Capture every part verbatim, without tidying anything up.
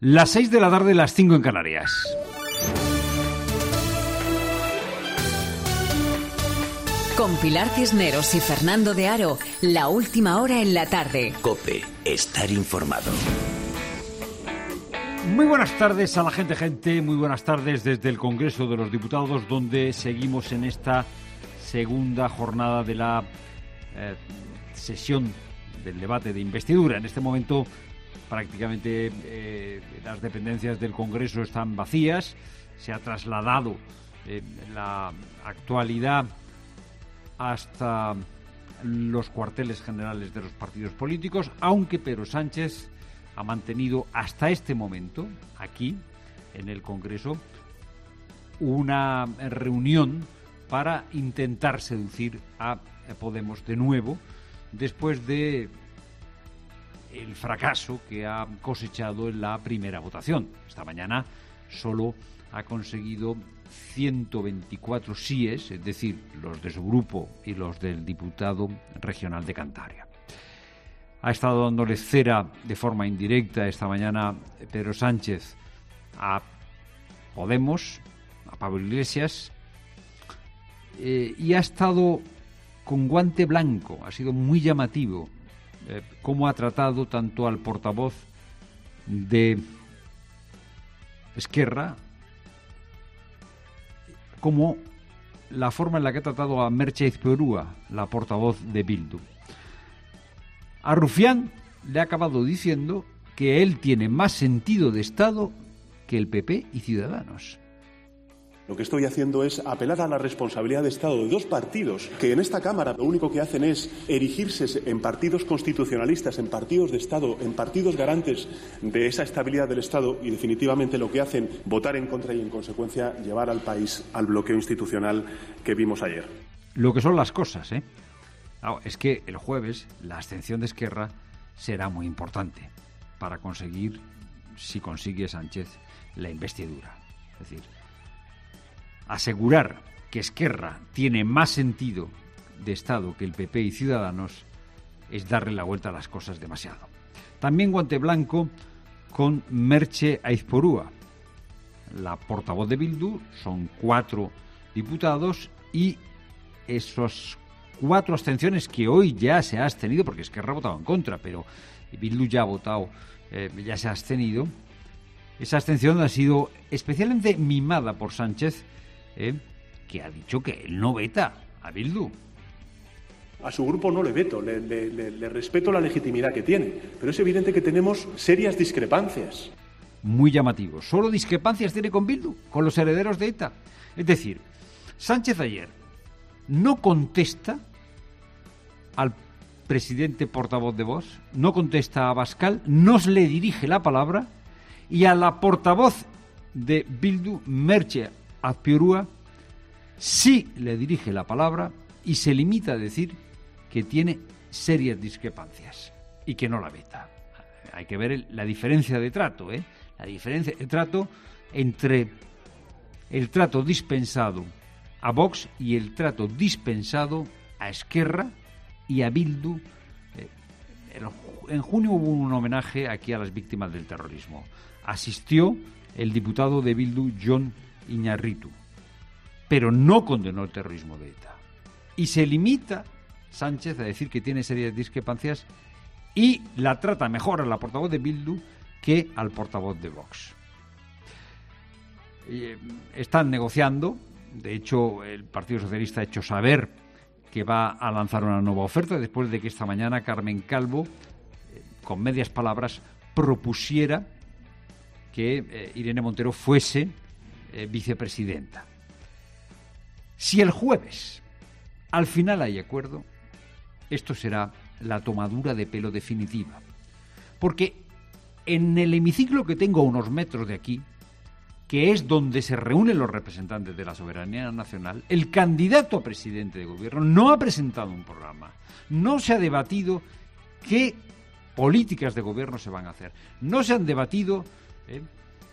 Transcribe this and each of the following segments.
Las seis de la tarde, las cinco en Canarias. Con Pilar Cisneros y Fernando de Aro, la última hora en la tarde. COPE, estar informado. Muy buenas tardes a la gente, gente. Muy buenas tardes desde el Congreso de los Diputados, donde seguimos en esta segunda jornada de la eh, sesión del debate de investidura. En este momento prácticamente eh, las dependencias del Congreso están vacías. Se ha trasladado eh, la actualidad hasta los cuarteles generales de los partidos políticos, aunque Pedro Sánchez ha mantenido hasta este momento, aquí, en el Congreso, una reunión para intentar seducir a Podemos de nuevo, después de el fracaso que ha cosechado en la primera votación. Esta mañana solo ha conseguido ciento veinticuatro síes, es decir, los de su grupo y los del diputado regional de Cantabria. Ha estado dándole cera de forma indirecta esta mañana Pedro Sánchez a Podemos, a Pablo Iglesias, eh, y ha estado con guante blanco. Ha sido muy llamativo eh, cómo ha tratado tanto al portavoz de Esquerra como la forma en la que ha tratado a Merche Aizpurua, la portavoz de Bildu. A Rufián le ha acabado diciendo que él tiene más sentido de Estado que el P P y Ciudadanos. Lo que estoy haciendo es apelar a la responsabilidad de Estado de dos partidos que en esta Cámara lo único que hacen es erigirse en partidos constitucionalistas, en partidos de Estado, en partidos garantes de esa estabilidad del Estado, y definitivamente lo que hacen votar en contra y en consecuencia llevar al país al bloqueo institucional que vimos ayer. Lo que son las cosas, ¿eh? No, es que el jueves la abstención de Esquerra será muy importante para conseguir, si consigue Sánchez, la investidura. Es decir, asegurar que Esquerra tiene más sentido de Estado que el P P y Ciudadanos es darle la vuelta a las cosas demasiado. También guante blanco con Merche Aizpurua, la portavoz de Bildu. Son cuatro diputados y esos cuatro abstenciones que hoy ya se ha abstenido, porque Esquerra ha votado en contra, pero Bildu ya ha votado, eh, ya se ha abstenido. Esa abstención ha sido especialmente mimada por Sánchez, eh, que ha dicho que él no veta a Bildu. A su grupo no le veto, le, le, le, le respeto la legitimidad que tiene, pero es evidente que tenemos serias discrepancias. Muy llamativo. Solo discrepancias tiene con Bildu, con los herederos de ETA. Es decir, Sánchez ayer no contesta al presidente portavoz de Vox, no contesta a Abascal, no le dirige la palabra, y a la portavoz de Bildu, Merche Aizpurua, sí le dirige la palabra y se limita a decir que tiene serias discrepancias y que no la veta. Hay que ver el, la diferencia de trato, ¿eh? La diferencia de trato entre el trato dispensado a Vox y el trato dispensado a Esquerra y a Bildu. En junio hubo un homenaje aquí a las víctimas del terrorismo. Asistió el diputado de Bildu, Jon Iñarritu, pero no condenó el terrorismo de ETA. Y se limita Sánchez a decir que tiene serias discrepancias y la trata mejor a la portavoz de Bildu que al portavoz de Vox. Eh, están negociando. De hecho, el Partido Socialista ha hecho saber que va a lanzar una nueva oferta después de que esta mañana Carmen Calvo, eh, con medias palabras, propusiera que eh, Irene Montero fuese eh, vicepresidenta. Si el jueves al final hay acuerdo, esto será la tomadura de pelo definitiva. Porque en el hemiciclo que tengo a unos metros de aquí, que es donde se reúnen los representantes de la soberanía nacional, el candidato a presidente de gobierno no ha presentado un programa, no se ha debatido qué políticas de gobierno se van a hacer, no se han debatido eh,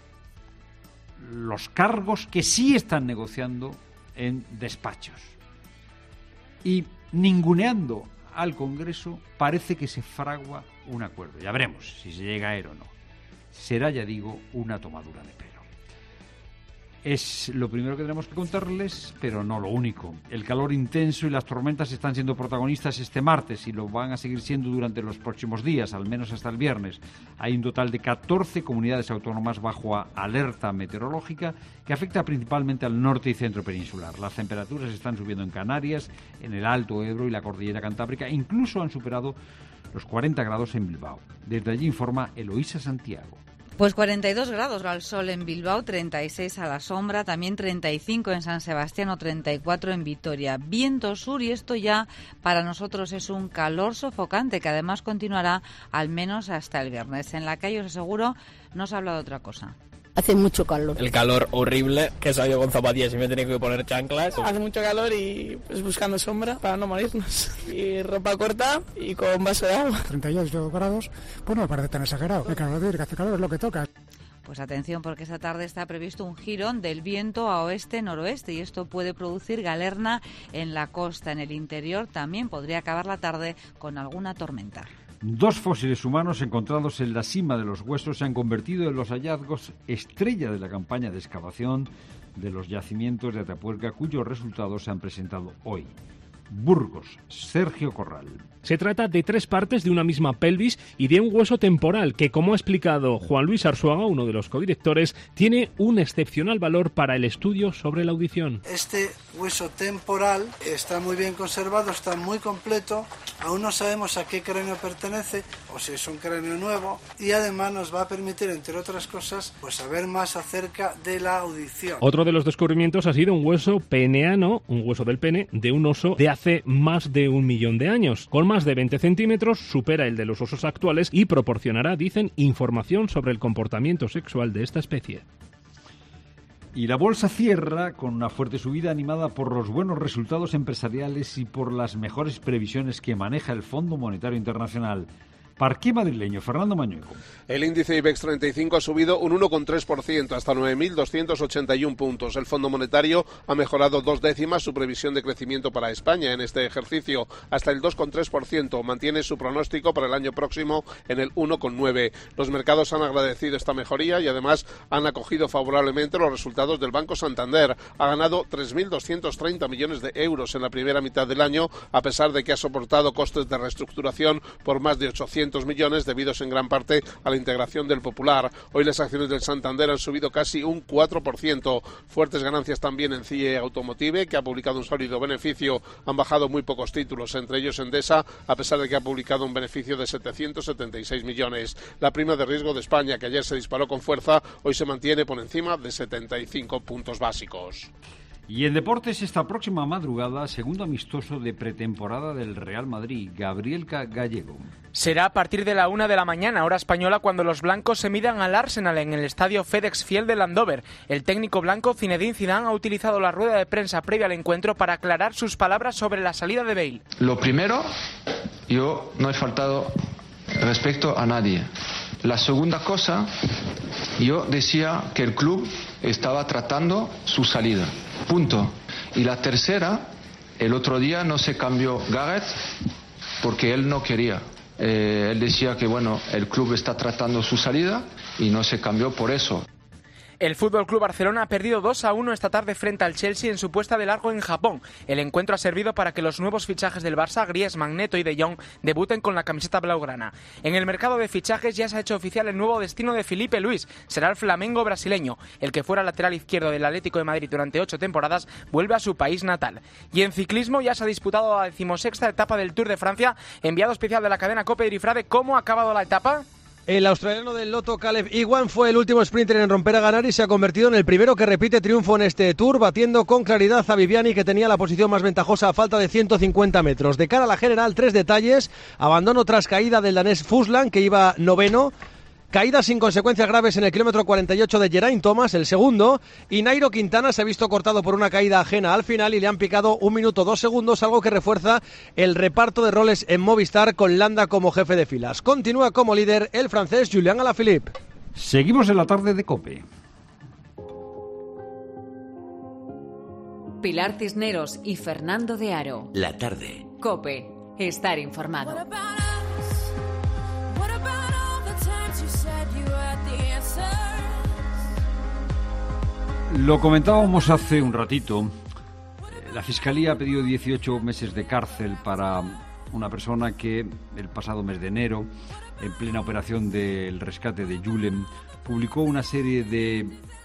los cargos que sí están negociando en despachos. Y ninguneando al Congreso parece que se fragua un acuerdo. Ya veremos si se llega a él o no. será, ya digo, una tomadura de pelo. Es lo primero que tenemos que contarles, pero no lo único. El calor intenso y las tormentas están siendo protagonistas este martes y lo van a seguir siendo durante los próximos días, al menos hasta el viernes. Hay un total de catorce comunidades autónomas bajo alerta meteorológica que afecta principalmente al norte y centro peninsular. Las temperaturas están subiendo en Canarias, en el Alto Ebro y la Cordillera Cantábrica, e incluso han superado los cuarenta grados en Bilbao. Desde allí informa Eloísa Santiago. Pues cuarenta y dos grados al sol en Bilbao, treinta y seis a la sombra, también treinta y cinco en San Sebastián o treinta y cuatro en Vitoria. Viento sur, y esto ya para nosotros es un calor sofocante que además continuará al menos hasta el viernes. En la calle, os aseguro, no se habla de otra cosa. Hace mucho calor. El calor horrible, que he salido con zapatillas y me he tenido que poner chanclas. Hace mucho calor y pues buscando sombra para no morirnos. Y ropa corta y con vaso de agua. treinta y ocho grados, pues no me parece tan exagerado. El calor, que hace calor es lo que toca. Pues atención, porque esta tarde está previsto un girón del viento a oeste-noroeste y esto puede producir galerna en la costa. En el interior también podría acabar la tarde con alguna tormenta. Dos fósiles humanos encontrados en la cima de los huesos se han convertido en los hallazgos estrella de la campaña de excavación de los yacimientos de Atapuerca, cuyos resultados se han presentado hoy. Burgos, Sergio Corral. Se trata de tres partes de una misma pelvis y de un hueso temporal que, como ha explicado Juan Luis Arzuaga, uno de los codirectores, tiene un excepcional valor para el estudio sobre la audición. Este hueso temporal está muy bien conservado, está muy completo, aún no sabemos a qué cráneo pertenece o si es un cráneo nuevo, y además nos va a permitir, entre otras cosas, pues saber más acerca de la audición. Otro de los descubrimientos ha sido un hueso peneano, un hueso del pene, de un oso de hace más de un millón de años. Con más de veinte centímetros, supera el de los osos actuales y proporcionará, dicen, información sobre el comportamiento sexual de esta especie. Y la bolsa cierra con una fuerte subida animada por los buenos resultados empresariales y por las mejores previsiones que maneja el Fondo Monetario Internacional. Parqué madrileño, Fernando Mañueco. El índice IBEX treinta y cinco ha subido un uno coma tres por ciento hasta nueve mil doscientos ochenta y uno puntos. El Fondo Monetario ha mejorado dos décimas su previsión de crecimiento para España en este ejercicio, hasta el dos coma tres por ciento. Mantiene su pronóstico para el año próximo en el uno coma nueve por ciento. Los mercados han agradecido esta mejoría y además han acogido favorablemente los resultados del Banco Santander. Ha ganado tres mil doscientos treinta millones de euros en la primera mitad del año, a pesar de que ha soportado costes de reestructuración por más de ochocientos millones debidos en gran parte a la integración del Popular. Hoy las acciones del Santander han subido casi un cuatro por ciento. Fuertes ganancias también en C I E Automotive, que ha publicado un sólido beneficio. Han bajado muy pocos títulos, entre ellos Endesa, a pesar de que ha publicado un beneficio de setecientos setenta y seis millones. La prima de riesgo de España, que ayer se disparó con fuerza, hoy se mantiene por encima de setenta y cinco puntos básicos. Y en deportes, esta próxima madrugada, segundo amistoso de pretemporada del Real Madrid, Gabriel Gallego. Será a partir de la una de la mañana, hora española, cuando los blancos se midan al Arsenal en el estadio FedEx Field de Landover. El técnico blanco Zinedine Zidane ha utilizado la rueda de prensa previa al encuentro para aclarar sus palabras sobre la salida de Bale. Lo primero, yo no he faltado respeto a nadie. La segunda cosa, yo decía que el club estaba tratando su salida. Punto. Y la tercera, el otro día no se cambió Gareth porque él no quería. Eh, él decía que bueno, el club está tratando su salida y no se cambió por eso. El F C Barcelona ha perdido dos a uno esta tarde frente al Chelsea en su puesta de largo en Japón. El encuentro ha servido para que los nuevos fichajes del Barça, Griezmann, Neto y De Jong, debuten con la camiseta blaugrana. En el mercado de fichajes ya se ha hecho oficial el nuevo destino de Felipe Luís. Será el Flamengo brasileño. El que fuera lateral izquierdo del Atlético de Madrid durante ocho temporadas vuelve a su país natal. Y en ciclismo ya se ha disputado la decimosexta etapa del Tour de Francia. Enviado especial de la cadena COPE, Irifrade, ¿cómo ha acabado la etapa? El australiano del Lotto, Caleb Ewan, fue el último sprinter en romper a ganar y se ha convertido en el primero que repite triunfo en este Tour, batiendo con claridad a Viviani, que tenía la posición más ventajosa a falta de ciento cincuenta metros. De cara a la general, tres detalles: abandono tras caída del danés Fuslan, que iba noveno; caída sin consecuencias graves en el kilómetro cuarenta y ocho de Geraint Thomas, el segundo, y Nairo Quintana se ha visto cortado por una caída ajena al final y le han picado un minuto dos segundos, algo que refuerza el reparto de roles en Movistar con Landa como jefe de filas. Continúa como líder el francés Julian Alaphilippe. Seguimos en la tarde de COPE. Pilar Cisneros y Fernando de Aro. La tarde. COPE. Estar informado. What about all the times you said you had the Lo comentábamos hace un ratito. La Fiscalía ha pedido dieciocho meses de cárcel para una persona que el pasado mes de enero, en plena operación del rescate de Julen, publicó una serie de eh,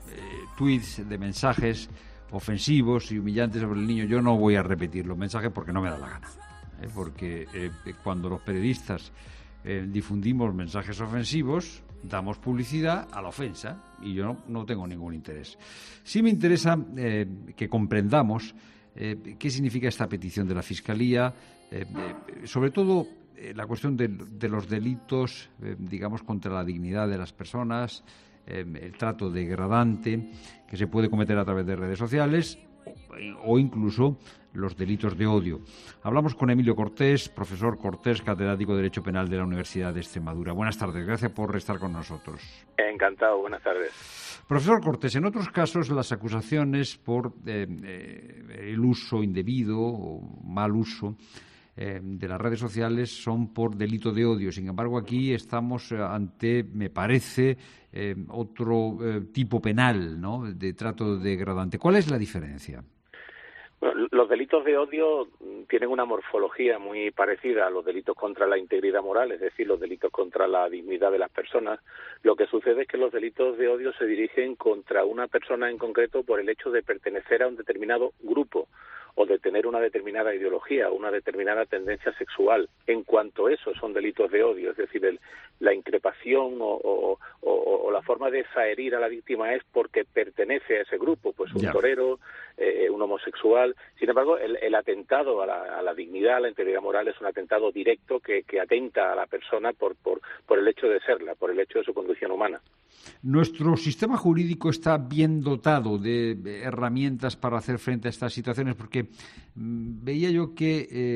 tweets, de mensajes ofensivos y humillantes sobre el niño. Yo no voy a repetir los mensajes porque no me da la gana, ¿eh? porque eh, cuando los periodistas eh, difundimos mensajes ofensivos, damos publicidad a la ofensa y yo no, no tengo ningún interés. Sí me interesa eh, que comprendamos eh, qué significa esta petición de la Fiscalía, eh, eh, sobre todo eh, la cuestión de, de los delitos, eh, digamos, contra la dignidad de las personas, eh, el trato degradante que se puede cometer a través de redes sociales o, o incluso los delitos de odio. Hablamos con Emilio Cortés, profesor Cortés, catedrático de Derecho Penal de la Universidad de Extremadura. Buenas tardes, gracias por estar con nosotros. Encantado, buenas tardes. Profesor Cortés, en otros casos las acusaciones por eh, eh, el uso indebido o mal uso eh, de las redes sociales son por delito de odio. Sin embargo, aquí estamos ante, me parece, eh, otro eh, tipo penal, ¿no?, de trato degradante. ¿Cuál es la diferencia? Bueno, los delitos de odio tienen una morfología muy parecida a los delitos contra la integridad moral, es decir, los delitos contra la dignidad de las personas. Lo que sucede es que los delitos de odio se dirigen contra una persona en concreto por el hecho de pertenecer a un determinado grupo o de tener una determinada ideología o una determinada tendencia sexual. En cuanto a eso, son delitos de odio, es decir, el, la increpación o, o, o, o la forma de zaherir a la víctima es porque pertenece a ese grupo, pues un yeah. torero, eh, un homosexual. Sin embargo, el, el atentado a la, a la dignidad, a la integridad moral es un atentado directo que, que atenta a la persona por, por, por el hecho de serla, por el hecho de su condición humana. ¿Nuestro sistema jurídico está bien dotado de herramientas para hacer frente a estas situaciones? Porque mmm, veía yo que eh,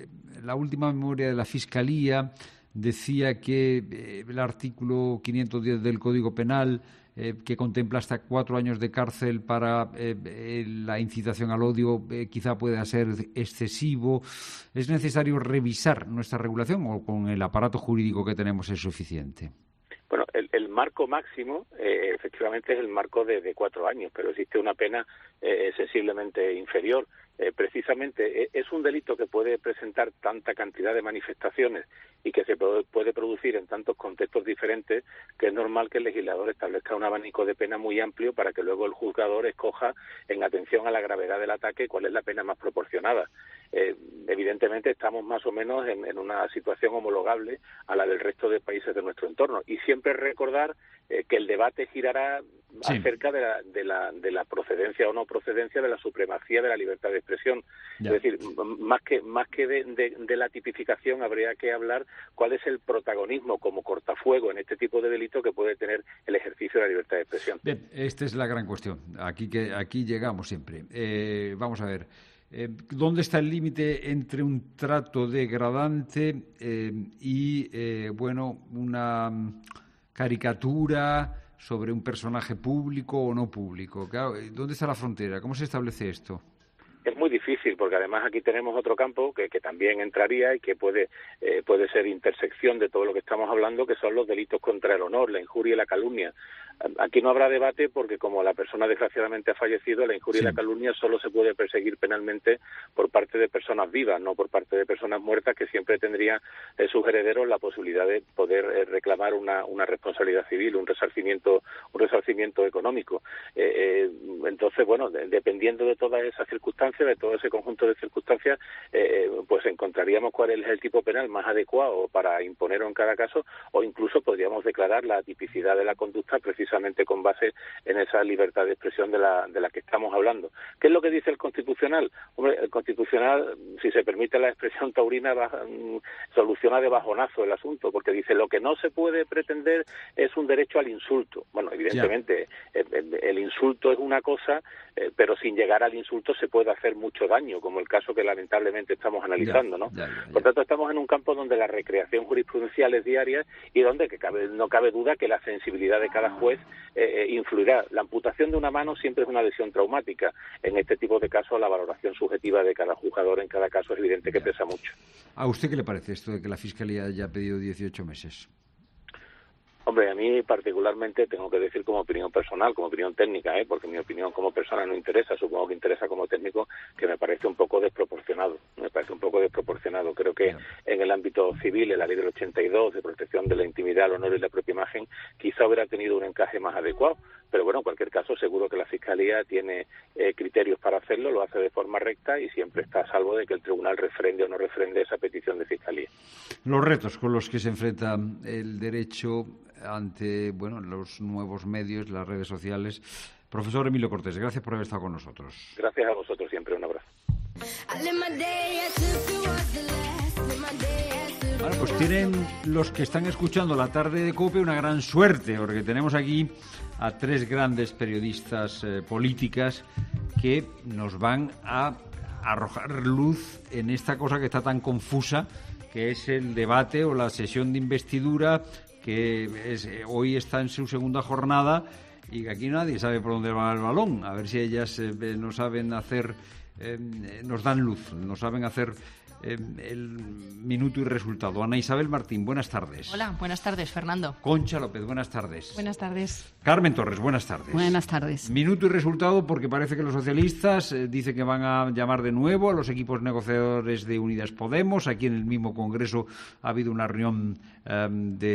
la última memoria de la Fiscalía decía que eh, el artículo quinientos diez del Código Penal, eh, que contempla hasta cuatro años de cárcel para eh, eh, la incitación al odio, eh, quizá pueda ser excesivo. ¿Es necesario revisar nuestra regulación o con el aparato jurídico que tenemos es suficiente? Bueno, el, el marco máximo eh, efectivamente es el marco de, de cuatro años, pero existe una pena eh, sensiblemente inferior. Eh, precisamente eh, es un delito que puede presentar tanta cantidad de manifestaciones y que se puede, puede producir en tantos contextos diferentes que es normal que el legislador establezca un abanico de pena muy amplio para que luego el juzgador escoja, en atención a la gravedad del ataque, cuál es la pena más proporcionada. Eh, evidentemente estamos más o menos en, en una situación homologable a la del resto de países de nuestro entorno y siempre recordar eh, que el debate girará sí. acerca de la, de, la, de la procedencia o no procedencia de la supremacía de la libertad de expresión. Ya. Es decir, más que más que de, de, de la tipificación habría que hablar cuál es el protagonismo como cortafuego en este tipo de delito que puede tener el ejercicio de la libertad de expresión. Bien, esta es la gran cuestión. Aquí que aquí llegamos siempre. Eh, vamos a ver. Eh, ¿Dónde está el límite entre un trato degradante eh, y, eh, bueno, una caricatura sobre un personaje público o no público? Claro, ¿dónde está la frontera? ¿Cómo se establece esto? Es muy difícil porque además aquí tenemos otro campo que, que también entraría y que puede eh, puede ser intersección de todo lo que estamos hablando, que son los delitos contra el honor, la injuria y la calumnia. Aquí no habrá debate porque como la persona desgraciadamente ha fallecido, la injuria sí. y la calumnia solo se puede perseguir penalmente por parte de personas vivas, no por parte de personas muertas, que siempre tendrían eh, sus herederos la posibilidad de poder eh, reclamar una, una responsabilidad civil, un resarcimiento un resarcimiento económico. Eh, eh, entonces, bueno, de, dependiendo de todas esas circunstancias, de todo ese conjunto de circunstancias, eh, pues encontraríamos cuál es el tipo penal más adecuado para imponerlo en cada caso, o incluso podríamos declarar la tipicidad de la conducta precisamente con base en esa libertad de expresión de la, de la que estamos hablando. ¿Qué es lo que dice el Constitucional? Hombre, el Constitucional, si se permite la expresión taurina, va, um, soluciona de bajonazo el asunto, porque dice lo que no se puede pretender es un derecho al insulto. Bueno, evidentemente, el, el, el insulto es una cosa, eh, pero sin llegar al insulto se puede hacer mucho daño, como el caso que lamentablemente estamos analizando, ¿no? Ya, ya, ya. Por tanto, estamos en un campo donde la recreación jurisprudencial es diaria y donde que cabe, no cabe duda que la sensibilidad de cada juez eh, influirá. La amputación de una mano siempre es una lesión traumática. En este tipo de casos, la valoración subjetiva de cada juzgador en cada caso es evidente que ya. pesa mucho. ¿A usted qué le parece esto de que la Fiscalía haya pedido dieciocho meses? Hombre, a mí particularmente tengo que decir como opinión personal, como opinión técnica, ¿eh? porque mi opinión como persona no interesa, supongo que interesa como técnico, que me parece un poco desproporcionado, me parece un poco desproporcionado. Creo que en el ámbito civil, en la ley del ochenta y dos de protección de la intimidad, el honor y la propia imagen, quizá hubiera tenido un encaje más adecuado, pero bueno, en cualquier caso seguro que la Fiscalía tiene eh, criterios para hacerlo, lo hace de forma recta y siempre está a salvo de que el tribunal refrende o no refrende esa petición de Fiscalía. Los retos con los que se enfrenta el derecho ante bueno los nuevos medios, las redes sociales. Profesor Emilio Cortés, gracias por haber estado con nosotros. Gracias a vosotros siempre, un abrazo. Bueno, pues tienen los que están escuchando la tarde de COPE una gran suerte, porque tenemos aquí a tres grandes periodistas eh, políticas que nos van a arrojar luz en esta cosa que está tan confusa, que es el debate o la sesión de investidura, que es, hoy está en su segunda jornada y que aquí nadie sabe por dónde va el balón. A ver si ellas eh, no saben hacer, eh, nos dan luz, no saben hacer eh, el minuto y resultado. Ana Isabel Martín, buenas tardes. Hola, buenas tardes, Fernando. Concha López, buenas tardes. Buenas tardes. Carmen Torres, buenas tardes. Buenas tardes. Minuto y resultado porque parece que los socialistas eh, dicen que van a llamar de nuevo a los equipos negociadores de Unidas Podemos. Aquí en el mismo Congreso ha habido una reunión eh,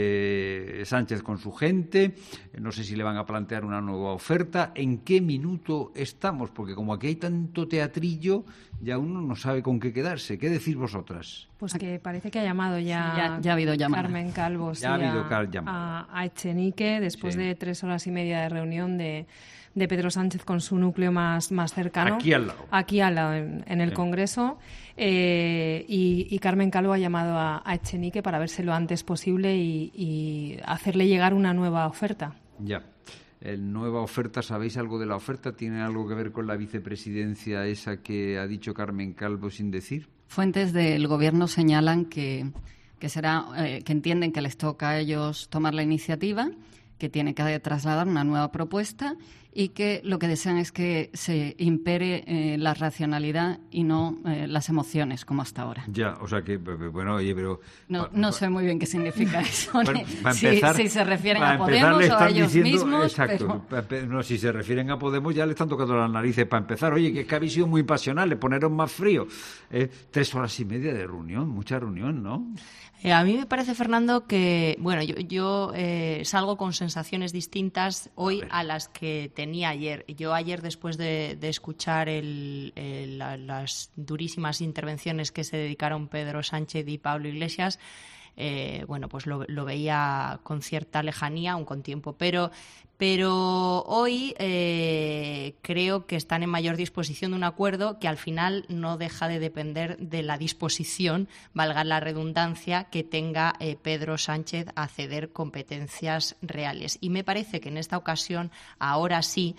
de Sánchez con su gente. No sé si le van a plantear una nueva oferta. ¿En qué minuto estamos? Porque como aquí hay tanto teatrillo, ya uno no sabe con qué quedarse. ¿Qué decís vosotras? Pues que parece que ha llamado ya, sí, ya, ya ha habido llamada. Carmen Calvo sí, ya ha habido a, llamada. a, a Echenique después sí. de tres horas y media de reunión de, de Pedro Sánchez con su núcleo más, más cercano. Aquí al lado. Aquí al lado, en, en el sí. Congreso. Eh, y, y Carmen Calvo ha llamado a, a Echenique para verse lo antes posible y, y hacerle llegar una nueva oferta. Ya. El nueva oferta, ¿sabéis algo de la oferta? ¿Tiene algo que ver con la vicepresidencia esa que ha dicho Carmen Calvo sin decir? Fuentes del Gobierno señalan que, que, será, eh, que entienden que les toca a ellos tomar la iniciativa, que tiene que trasladar una nueva propuesta y que lo que desean es que se impere eh, la racionalidad y no eh, las emociones, como hasta ahora. Ya, o sea que, bueno, oye, pero... No, pa, no pa, sé muy bien qué significa eso. Bueno, empezar, si, si se refieren a Podemos empezar, o a ellos diciendo, mismos. Exacto, Pero... no, si se refieren a Podemos ya le están tocando las narices para empezar. Oye, que es que habéis sido muy pasionales, poneros más frío. Eh, tres horas y media de reunión, mucha reunión, ¿no? Eh, a mí me parece, Fernando, que bueno, yo, yo eh, salgo con sensaciones distintas hoy a, a las que tenía ayer. Yo ayer, después de, de escuchar el, el, la, las durísimas intervenciones que se dedicaron Pedro Sánchez y Pablo Iglesias, Eh, bueno, pues lo, lo veía con cierta lejanía, aún con tiempo, pero, pero hoy eh, creo que están en mayor disposición de un acuerdo que al final no deja de depender de la disposición, valga la redundancia, que tenga eh, Pedro Sánchez a ceder competencias reales. Y me parece que en esta ocasión, ahora sí,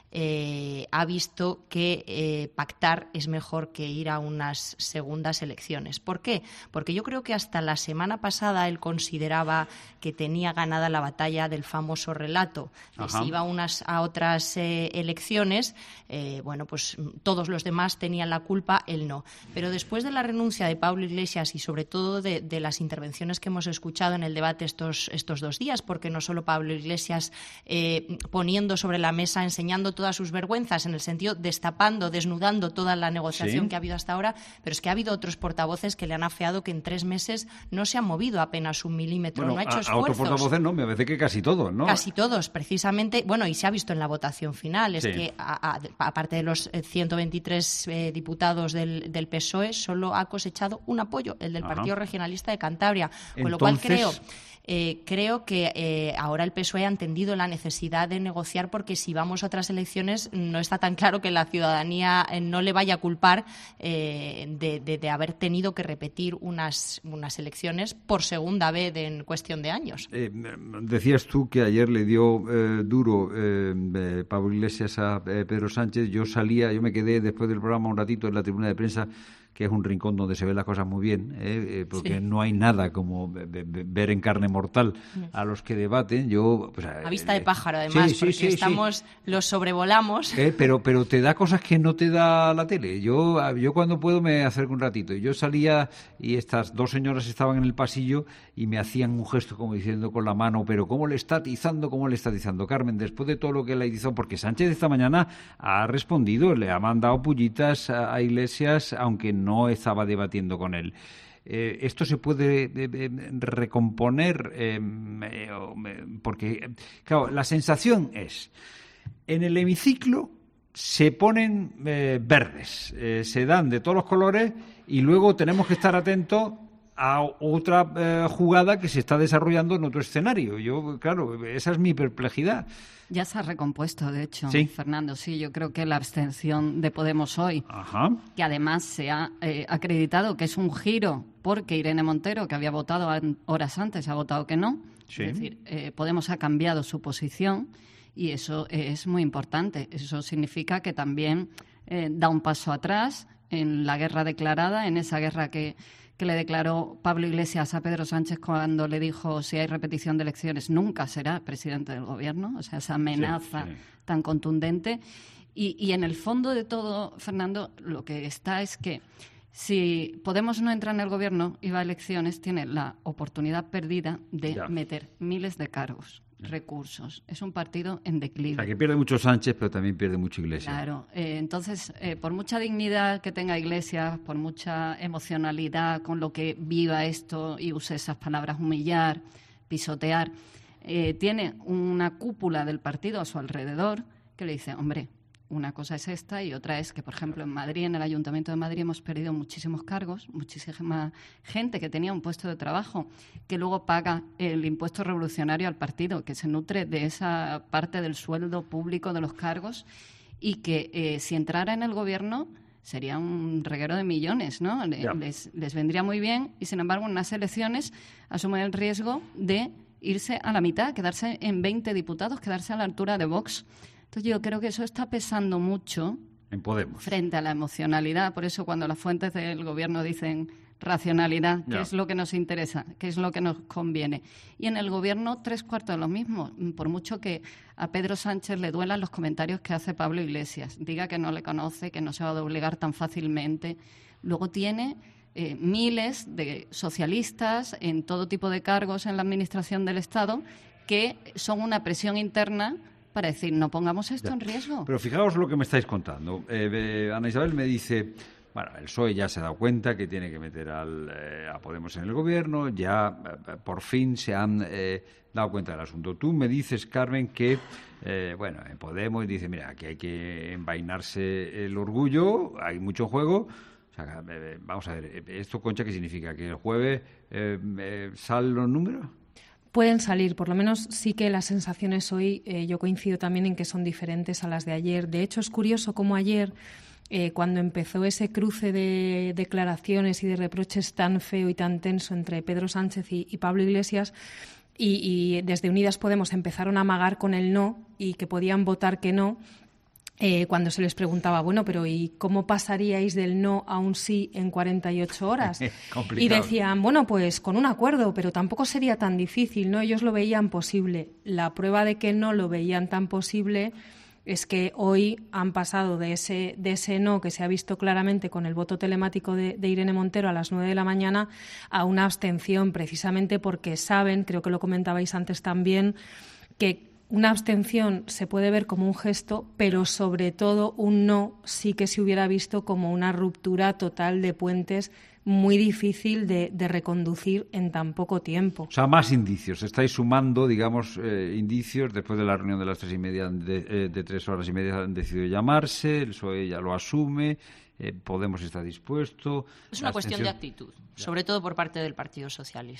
Eh, ha visto que eh, pactar es mejor que ir a unas segundas elecciones. ¿Por qué? Porque yo creo que hasta la semana pasada él consideraba que tenía ganada la batalla del famoso relato. Que si iba a, unas, a otras eh, elecciones, eh, bueno, pues todos los demás tenían la culpa, él no. Pero después de la renuncia de Pablo Iglesias y sobre todo de, de las intervenciones que hemos escuchado en el debate estos, estos dos días, porque no solo Pablo Iglesias eh, poniendo sobre la mesa, enseñando todo todas sus vergüenzas, en el sentido destapando, desnudando toda la negociación sí. que ha habido hasta ahora, pero es que ha habido otros portavoces que le han afeado que en tres meses no se han movido apenas un milímetro, bueno, no ha hecho a, esfuerzos. A otros portavoces no, me parece que casi todos, ¿no? Casi todos, precisamente, bueno, y se ha visto en la votación final, es sí. que a, a, aparte de los ciento veintitrés eh, diputados del, del P S O E, solo ha cosechado un apoyo, el del Ajá. Partido Regionalista de Cantabria, con Entonces... lo cual creo... Eh, creo que eh, ahora el P S O E ha entendido la necesidad de negociar, porque si vamos a otras elecciones no está tan claro que la ciudadanía eh, no le vaya a culpar eh, de, de, de haber tenido que repetir unas, unas elecciones por segunda vez de, en cuestión de años. Eh, decías tú que ayer le dio eh, duro eh, Pablo Iglesias a eh, Pedro Sánchez. Yo salía, yo me quedé después del programa un ratito en la tribuna de prensa que es un rincón donde se ven las cosas muy bien, ¿eh? Eh, porque sí. no hay nada como ver en carne mortal a los que debaten. Yo pues, a vista de pájaro, además, sí, sí, porque sí, estamos, sí. los sobrevolamos. Eh, pero, pero te da cosas que no te da la tele. Yo, yo cuando puedo me acerco un ratito. Yo salía y estas dos señoras estaban en el pasillo y me hacían un gesto como diciendo con la mano, pero ¿cómo le está atizando? ¿Cómo le está atizando? Carmen, después de todo lo que le atizó, porque Sánchez esta mañana ha respondido, le ha mandado pullitas a, a Iglesias, aunque no estaba debatiendo con él. Eh, ¿Esto se puede eh, eh, recomponer? Eh, eh, porque, claro, la sensación es, en el hemiciclo se ponen eh, verdes, eh, se dan de todos los colores y luego tenemos que estar atentos a otra eh, jugada que se está desarrollando en otro escenario. Yo, claro, esa es mi perplejidad. Ya se ha recompuesto, de hecho, ¿Sí? Fernando. Sí, yo creo que la abstención de Podemos hoy, Ajá. que además se ha eh, acreditado que es un giro porque Irene Montero, que había votado an- horas antes, ha votado que no. Sí. Es decir, eh, Podemos ha cambiado su posición y eso es muy importante. Eso significa que también eh, da un paso atrás en la guerra declarada, en esa guerra que... que le declaró Pablo Iglesias a Pedro Sánchez cuando le dijo si hay repetición de elecciones nunca será presidente del gobierno, o sea, esa amenaza sí, sí. tan contundente. Y, y en el fondo de todo, Fernando, lo que está es que si Podemos no entra en el gobierno y va a elecciones, tiene la oportunidad perdida de Ya. meter miles de cargos, recursos. Es un partido en declive. O sea, que pierde mucho Sánchez, pero también pierde mucho Iglesias. Claro, eh, entonces, eh, por mucha dignidad que tenga Iglesias, por mucha emocionalidad con lo que viva esto y use esas palabras, humillar, pisotear, eh, tiene una cúpula del partido a su alrededor que le dice, hombre, una cosa es esta y otra es que, por ejemplo, en Madrid, en el Ayuntamiento de Madrid, hemos perdido muchísimos cargos, muchísima gente que tenía un puesto de trabajo, que luego paga el impuesto revolucionario al partido, que se nutre de esa parte del sueldo público de los cargos y que eh, si entrara en el gobierno sería un reguero de millones, ¿no? Le, les, les vendría muy bien y, sin embargo, en unas elecciones asumen el riesgo de irse a la mitad, quedarse en veinte diputados, quedarse a la altura de Vox. Entonces yo creo que eso está pesando mucho en Podemos frente a la emocionalidad. Por eso cuando las fuentes del gobierno dicen racionalidad, ¿qué Ya. es lo que nos interesa? ¿Qué es lo que nos conviene? Y en el gobierno tres cuartos de lo mismo. Por mucho que a Pedro Sánchez le duelan los comentarios que hace Pablo Iglesias, diga que no le conoce, que no se va a doblegar tan fácilmente. Luego tiene eh, miles de socialistas en todo tipo de cargos en la administración del Estado que son una presión interna para decir, no pongamos esto Ya. en riesgo. Pero fijaos lo que me estáis contando. Eh, eh, Ana Isabel me dice, bueno, el P S O E ya se ha dado cuenta que tiene que meter al, eh, a Podemos en el gobierno, ya eh, por fin se han eh, dado cuenta del asunto. Tú me dices, Carmen, que, eh, bueno, en Podemos dice, mira, aquí hay que envainarse el orgullo, hay mucho juego. O sea, eh, vamos a ver, ¿esto, Concha, qué significa? ¿Que el jueves eh, eh, salen los números? Pueden salir, por lo menos sí que las sensaciones hoy, eh, yo coincido también en que son diferentes a las de ayer. De hecho, es curioso cómo ayer, eh, cuando empezó ese cruce de declaraciones y de reproches tan feo y tan tenso entre Pedro Sánchez y, y Pablo Iglesias, y, y desde Unidas Podemos empezaron a amagar con el no y que podían votar que no, Eh, cuando se les preguntaba, bueno, pero ¿y cómo pasaríais del no a un sí en cuarenta y ocho horas? Y decían, bueno, pues con un acuerdo, pero tampoco sería tan difícil, ¿no? Ellos lo veían posible. La prueba de que no lo veían tan posible es que hoy han pasado de ese, de ese no, que se ha visto claramente con el voto telemático de, de Irene Montero a las nueve de la mañana, a una abstención, precisamente porque saben, creo que lo comentabais antes también, que una abstención se puede ver como un gesto, pero sobre todo un no sí que se hubiera visto como una ruptura total de puentes muy difícil de, de reconducir en tan poco tiempo. O sea, más indicios. Estáis sumando, digamos, eh, indicios. Después de la reunión de las tres y media, de, eh, de tres horas y media, han decidido llamarse. El P S O E ya lo asume. Eh, Podemos está dispuesto. Es una cuestión de actitud, sobre todo por parte del Partido Socialista.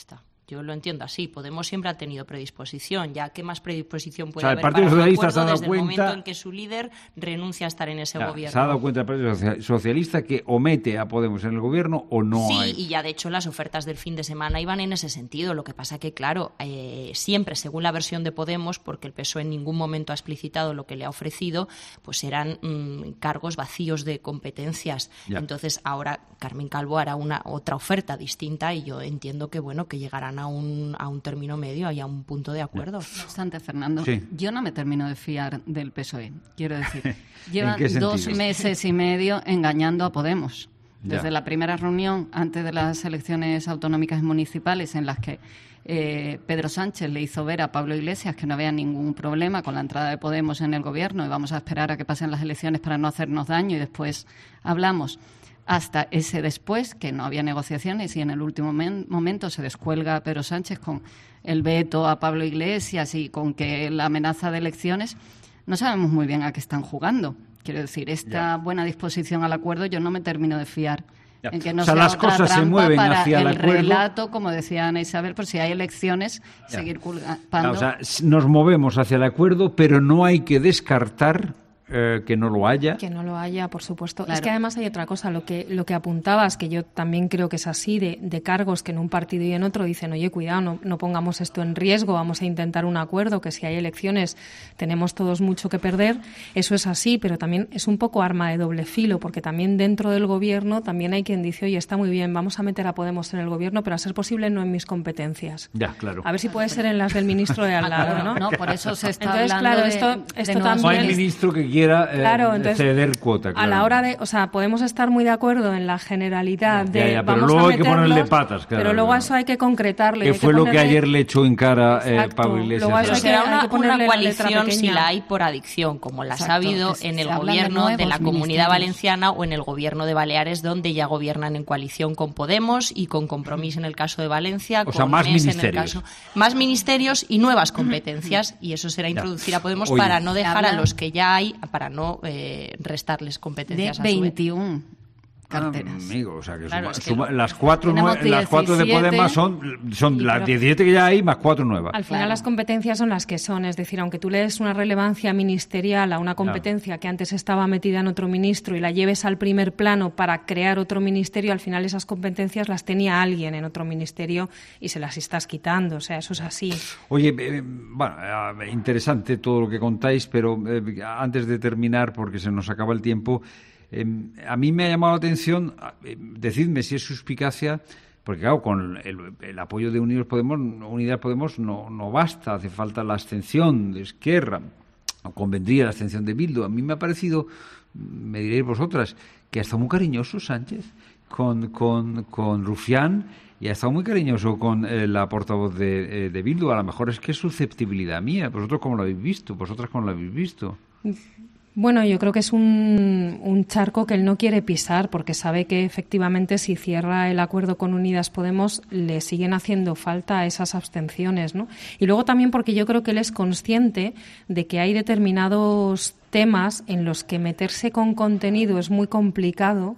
Yo lo entiendo así. Podemos siempre ha tenido predisposición. Ya, ¿qué más predisposición puede o sea, haber el Partido para un Socialista acuerdo se ha dado desde cuenta, el momento en que su líder renuncia a estar en ese claro, gobierno? ¿Se ha dado cuenta el Partido Socialista que o mete a Podemos en el gobierno o no sí, hay? Sí, y ya de hecho las ofertas del fin de semana iban en ese sentido. Lo que pasa que, claro, eh, siempre según la versión de Podemos, porque el P S O E en ningún momento ha explicitado lo que le ha ofrecido, pues eran mmm, cargos vacíos de competencias. Ya. Entonces ahora Carmen Calvo hará una otra oferta distinta y yo entiendo que, bueno, que llegarán a un, a un término medio y a un punto de acuerdo. No obstante, Fernando, sí. yo no me termino de fiar del P S O E. Quiero decir, llevan dos meses y medio engañando a Podemos. Desde ya. la primera reunión antes de las elecciones autonómicas y municipales, en las que eh, Pedro Sánchez le hizo ver a Pablo Iglesias que no había ningún problema con la entrada de Podemos en el gobierno y vamos a esperar a que pasen las elecciones para no hacernos daño y después hablamos. Hasta ese después, que no había negociaciones y en el último men- momento se descuelga Pedro Sánchez con el veto a Pablo Iglesias y con que la amenaza de elecciones, no sabemos muy bien a qué están jugando. Quiero decir, esta ya. buena disposición al acuerdo yo no me termino de fiar. Ya. En que no o sea, sea las otra cosas trampa se mueven para hacia el, el acuerdo. relato, como decía Ana Isabel, por si hay elecciones, ya. seguir culpando. O sea, nos movemos hacia el acuerdo, pero no hay que descartar Eh, que no lo haya. Que no lo haya, por supuesto. Claro. Es que además hay otra cosa, lo que lo que apuntabas, que yo también creo que es así, de, de cargos que en un partido y en otro dicen, oye, cuidado, no, no pongamos esto en riesgo, vamos a intentar un acuerdo, que si hay elecciones tenemos todos mucho que perder. Eso es así, pero también es un poco arma de doble filo, porque también dentro del gobierno también hay quien dice, oye, está muy bien, vamos a meter a Podemos en el gobierno, pero a ser posible no en mis competencias. Ya, claro. A ver si puede ser en las del ministro de al lado, ¿no? No, por eso se está Entonces, hablando claro, de, esto, esto de también no hay ministro que quiera eh, claro, entonces, ceder cuota. Claro. A la hora de, o sea, podemos estar muy de acuerdo en la generalidad de ya, ya, pero vamos luego a hay que ponerle patas, claro, pero luego claro. a eso hay que concretarlo. Que fue que lo ponerle... que ayer le echó en cara eh, Pablo Iglesias. Pero hay será que, una, hay que una coalición si la hay por adicción, como las ha habido es, en el se gobierno de, de la Comunidad Valenciana o en el gobierno de Baleares, donde ya gobiernan en coalición con Podemos y con Compromís en el caso de Valencia, o con sea, más M E S ministerios. en el caso, más ministerios y nuevas competencias, y eso será introducir a Podemos Oye, para no dejar habla... a los que ya hay, para no eh, restarles competencias. De veintiuno carteras. Ah, amigo, o sea, que, claro, suma, es que suma, lo... las, cuatro nue- las cuatro de Podemos son, son sí, las diecisiete que ya hay más cuatro nuevas. Al final claro. las competencias son las que son, es decir, aunque tú le des una relevancia ministerial a una competencia claro. que antes estaba metida en otro ministro y la lleves al primer plano para crear otro ministerio, al final esas competencias las tenía alguien en otro ministerio y se las estás quitando, o sea, eso es así. Oye, eh, bueno, eh, interesante todo lo que contáis, pero eh, antes de terminar, porque se nos acaba el tiempo, Eh, a mí me ha llamado la atención, eh, decidme si es suspicacia, porque claro, con el, el apoyo de Unidos Podemos, Unidas Podemos no, no basta, hace falta la abstención de Esquerra, o convendría la abstención de Bildu. A mí me ha parecido, me diréis vosotras, que ha estado muy cariñoso Sánchez con, con, con Rufián y ha estado muy cariñoso con eh, la portavoz de, eh, de Bildu. A lo mejor es que es susceptibilidad mía. ¿Vosotros cómo lo habéis visto? ¿Vosotras cómo lo habéis visto? Bueno, yo creo que es un, un charco que él no quiere pisar porque sabe que efectivamente si cierra el acuerdo con Unidas Podemos le siguen haciendo falta esas abstenciones, ¿no? Y luego también porque yo creo que él es consciente de que hay determinados temas en los que meterse con contenido es muy complicado,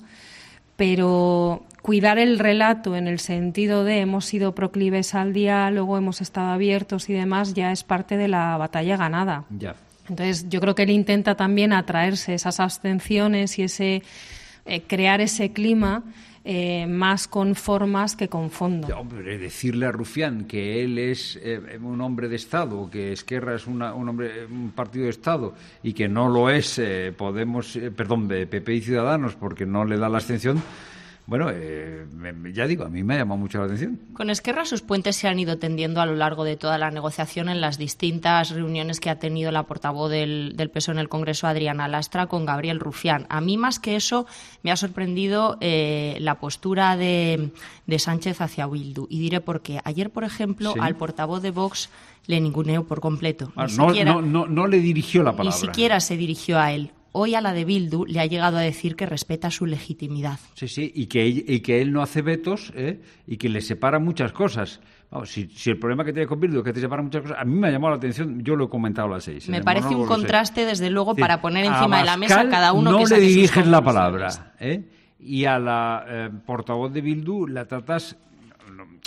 pero cuidar el relato en el sentido de hemos sido proclives al diálogo, hemos estado abiertos y demás ya es parte de la batalla ganada. Ya. Entonces, yo creo que él intenta también atraerse esas abstenciones y ese eh, crear ese clima eh, más con formas que con fondo. Hombre, decirle a Rufián que él es eh, un hombre de Estado, que Esquerra es una, un hombre, un partido de Estado y que no lo es eh, Podemos, eh, perdón, P P y Ciudadanos porque no le da la abstención. Bueno, eh, ya digo, a mí me ha llamado mucho la atención. Con Esquerra sus puentes se han ido tendiendo a lo largo de toda la negociación en las distintas reuniones que ha tenido la portavoz del, del P S O E en el Congreso, Adriana Lastra, con Gabriel Rufián. A mí, más que eso, me ha sorprendido eh, la postura de, de Sánchez hacia Bildu. Y diré por qué. Ayer, por ejemplo, sí. al portavoz de Vox le ninguneó por completo. Ah, no, siquiera, no, no, no le dirigió la palabra. Ni siquiera se dirigió a él. Hoy a la de Bildu le ha llegado a decir que respeta su legitimidad. Sí, sí, y que, y que él no hace vetos ¿eh? y que le separa muchas cosas. Vamos, si, si el problema que tiene con Bildu es que te separa muchas cosas, a mí me ha llamado la atención, yo lo he comentado a las seis. Me parece un contraste, desde luego, sí, para poner encima de la mesa cada uno no que le saque diriges sus la palabra, ¿eh? Y a la eh, portavoz de Bildu la tratas...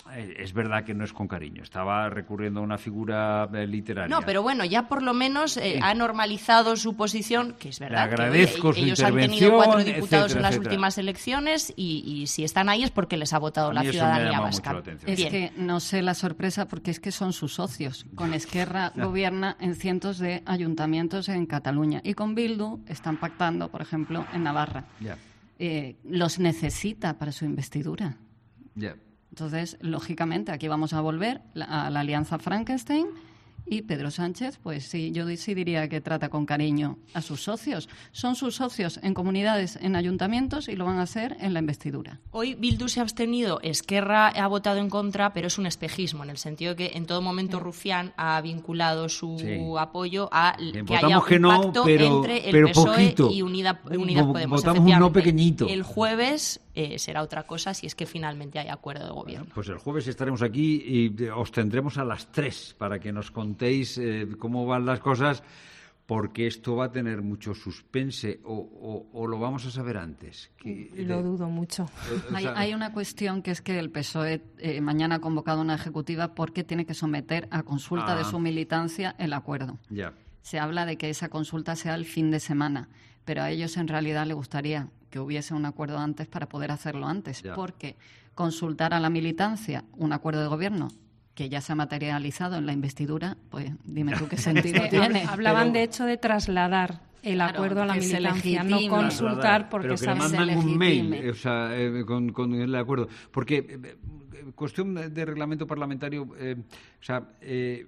es verdad que no es con cariño. Estaba recurriendo a una figura eh, literaria. No, pero bueno, ya por lo menos eh, sí. ha normalizado su posición, que es verdad. Le agradezco que, su ellos intervención, han tenido cuatro diputados etcétera, en las etcétera. últimas elecciones y, y si están ahí es porque les ha votado la ciudadanía vasca. Es Bien. que no sé la sorpresa porque es que son sus socios. Con Esquerra no. gobierna en cientos de ayuntamientos en Cataluña y con Bildu están pactando, por ejemplo, en Navarra. Yeah. Eh, los necesita para su investidura. Yeah. Entonces, lógicamente, aquí vamos a volver a la alianza Frankenstein y Pedro Sánchez, pues sí, yo sí diría que trata con cariño a sus socios. Son sus socios en comunidades, en ayuntamientos y lo van a hacer en la investidura. Hoy Bildu se ha abstenido, Esquerra ha votado en contra, pero es un espejismo, en el sentido de que en todo momento Rufián ha vinculado su sí. apoyo a Bien, que haya un que no, pacto pero, entre el pero P S O E poquito. y Unida, Unidas Podemos. Votamos un no pequeñito. El jueves eh, será otra cosa si es que finalmente hay acuerdo de gobierno. Bueno, pues el jueves estaremos aquí y os tendremos a las tres para que nos contéis eh, cómo van las cosas, porque esto va a tener mucho suspense o, o, o lo vamos a saber antes. Que, lo de, dudo mucho. O sea, hay, hay una cuestión que es que el P S O E eh, mañana ha convocado una ejecutiva porque tiene que someter a consulta ah. de su militancia el acuerdo. Ya. Se habla de que esa consulta sea el fin de semana, pero a ellos en realidad les gustaría que hubiese un acuerdo antes para poder hacerlo antes, ya. porque consultar a la militancia un acuerdo de gobierno que ya se ha materializado en la investidura, pues dime tú qué sentido tiene. Hablaban, pero... de hecho, de trasladar el claro, acuerdo a la militancia, no consultar trasladar, porque pero que le mandan un mail o sea, eh, con, con el acuerdo. Porque, eh, cuestión de reglamento parlamentario, eh, o sea, eh,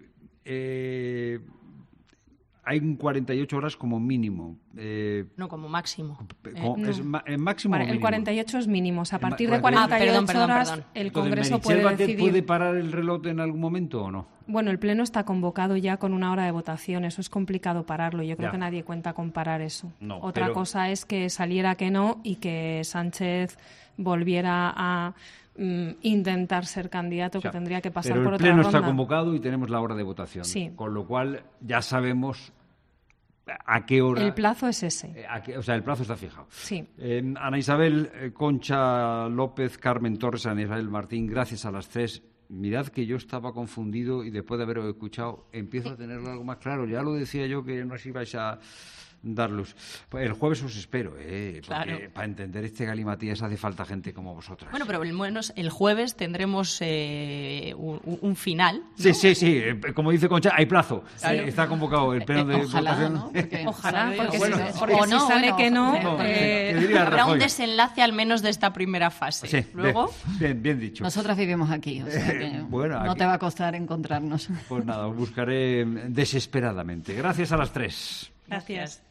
eh, hay un cuarenta y ocho horas como mínimo. Eh, no, como máximo. Como, eh, ¿Es no. ma, máximo El mínimo? cuarenta y ocho es mínimo. A partir de ah, cuarenta y ocho perdón, perdón, horas perdón. el Entonces, Congreso puede Batet decidir. ¿Puede parar el reloj en algún momento o no? Bueno, el Pleno está convocado ya con una hora de votación. Eso es complicado pararlo. Yo creo ya. que nadie cuenta con parar eso. No, Otra pero... cosa es que saliera que no y que Sánchez volviera a mm, intentar ser candidato, o sea, que tendría que pasar pero por otra ronda. El ronda. Pleno está convocado y tenemos la hora de votación. Sí. Con lo cual ya sabemos a qué hora. El plazo es ese. A qué, o sea, el plazo está fijado. Sí. Eh, Ana Isabel, eh, Concha López, Carmen Torres, Ana Isabel Martín, gracias a las tres. Mirad que yo estaba confundido y después de haberos escuchado empiezo a tenerlo algo más claro. Ya lo decía yo que no os ibais a dar luz. El jueves os espero, ¿eh? Porque claro. para entender este galimatías hace falta gente como vosotras. Bueno, pero al menos el jueves tendremos eh, un, un final, ¿no? Sí, sí, sí. Como dice Concha, hay plazo. Claro. Eh, está convocado el pleno de ojalá, votación. ¿no? Porque, ojalá, porque, bueno, si, porque o si no, sale bueno, que no... no eh, que diría habrá Rajoy. un desenlace al menos de esta primera fase. Sí, Luego... bien, bien dicho. Nosotras vivimos aquí, o sea que bueno, no aquí... te va a costar encontrarnos. Pues nada, os buscaré desesperadamente. Gracias a las tres. Gracias.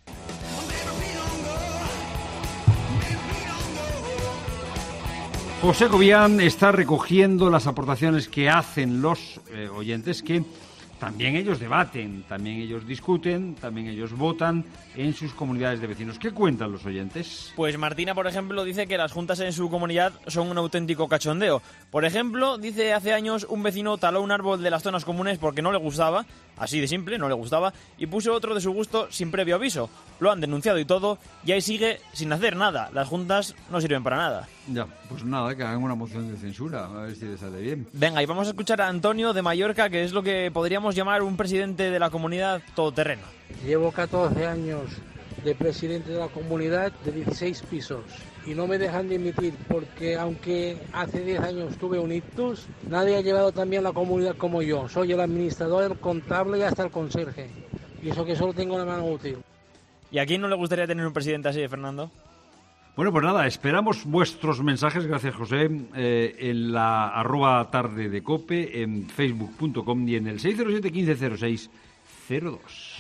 José Gobián está recogiendo las aportaciones que hacen los eh, oyentes, que también ellos debaten, también ellos discuten, también ellos votan en sus comunidades de vecinos. ¿Qué cuentan los oyentes? Pues Martina, por ejemplo, dice que las juntas en su comunidad son un auténtico cachondeo. Por ejemplo, dice hace años un vecino taló un árbol de las zonas comunes porque no le gustaba, así de simple, no le gustaba, y puso otro de su gusto sin previo aviso. Lo han denunciado y todo, y ahí sigue sin hacer nada. Las juntas no sirven para nada. Ya, pues nada, que hagan una moción de censura, a ver si les sale bien. Venga, y vamos a escuchar a Antonio de Mallorca, que es lo que podríamos llamar un presidente de la comunidad todoterreno. Llevo catorce años de presidente de la comunidad de dieciséis pisos y no me dejan dimitir porque aunque hace diez años tuve un ictus, nadie ha llevado también la comunidad como yo. Soy el administrador, el contable y hasta el conserje. Y eso que solo tengo una mano útil. ¿Y a quién no le gustaría tener un presidente así, Fernando? Bueno, pues nada, esperamos vuestros mensajes, gracias José, eh, en la arroba tarde de COPE, en facebook punto com y en el seis cero siete, quince cero seis cero dos.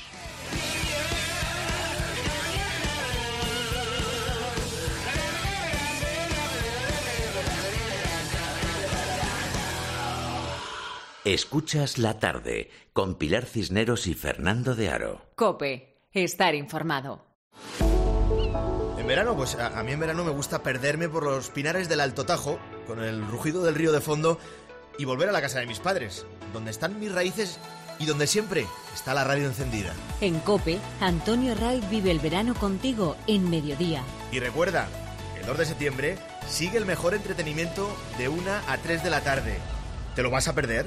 Escuchas la tarde con Pilar Cisneros y Fernando de Aro. COPE, estar informado. En verano, pues a, a mí en verano me gusta perderme por los pinares del Alto Tajo, con el rugido del río de fondo, y volver a la casa de mis padres, donde están mis raíces y donde siempre está la radio encendida. En COPE, Antonio Ray vive el verano contigo en mediodía. Y recuerda, el dos de septiembre sigue el mejor entretenimiento de una a tres de la tarde. ¿Te lo vas a perder?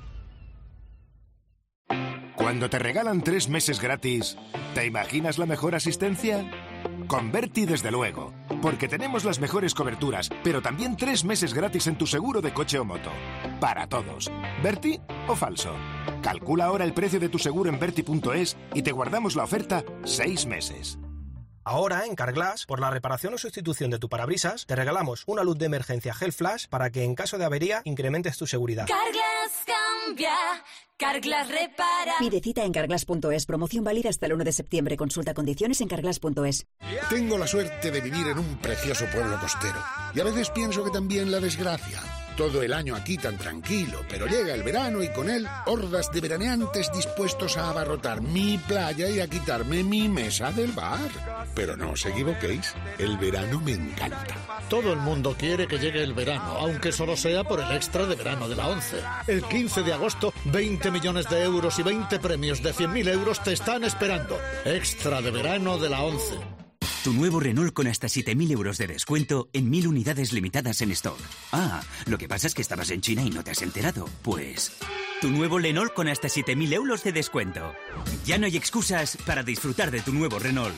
Cuando te regalan tres meses gratis, ¿te imaginas la mejor asistencia? Con Berti, desde luego, porque tenemos las mejores coberturas, pero también tres meses gratis en tu seguro de coche o moto. Para todos. ¿Berti o falso? Calcula ahora el precio de tu seguro en berti punto es y te guardamos la oferta seis meses. Ahora, en Carglass, por la reparación o sustitución de tu parabrisas, te regalamos una luz de emergencia Gel Flash para que en caso de avería incrementes tu seguridad. Carglass cambia, Carglass repara. Pide cita en carglass punto es. Promoción válida hasta el uno de septiembre. Consulta condiciones en carglass punto es. Tengo la suerte de vivir en un precioso pueblo costero. Y a veces pienso que también la desgracia. Todo el año aquí tan tranquilo, pero llega el verano y con él hordas de veraneantes dispuestos a abarrotar mi playa y a quitarme mi mesa del bar. Pero no os equivoquéis, el verano me encanta. Todo el mundo quiere que llegue el verano, aunque solo sea por el extra de verano de la ONCE. El quince de agosto, veinte millones de euros y veinte premios de cien mil euros te están esperando. Extra de verano de la ONCE. Tu nuevo Renault con hasta siete mil euros de descuento en mil unidades limitadas en stock. Ah, lo que pasa es que estabas en China y no te has enterado. Pues... tu nuevo Renault con hasta siete mil euros de descuento. Ya no hay excusas para disfrutar de tu nuevo Renault.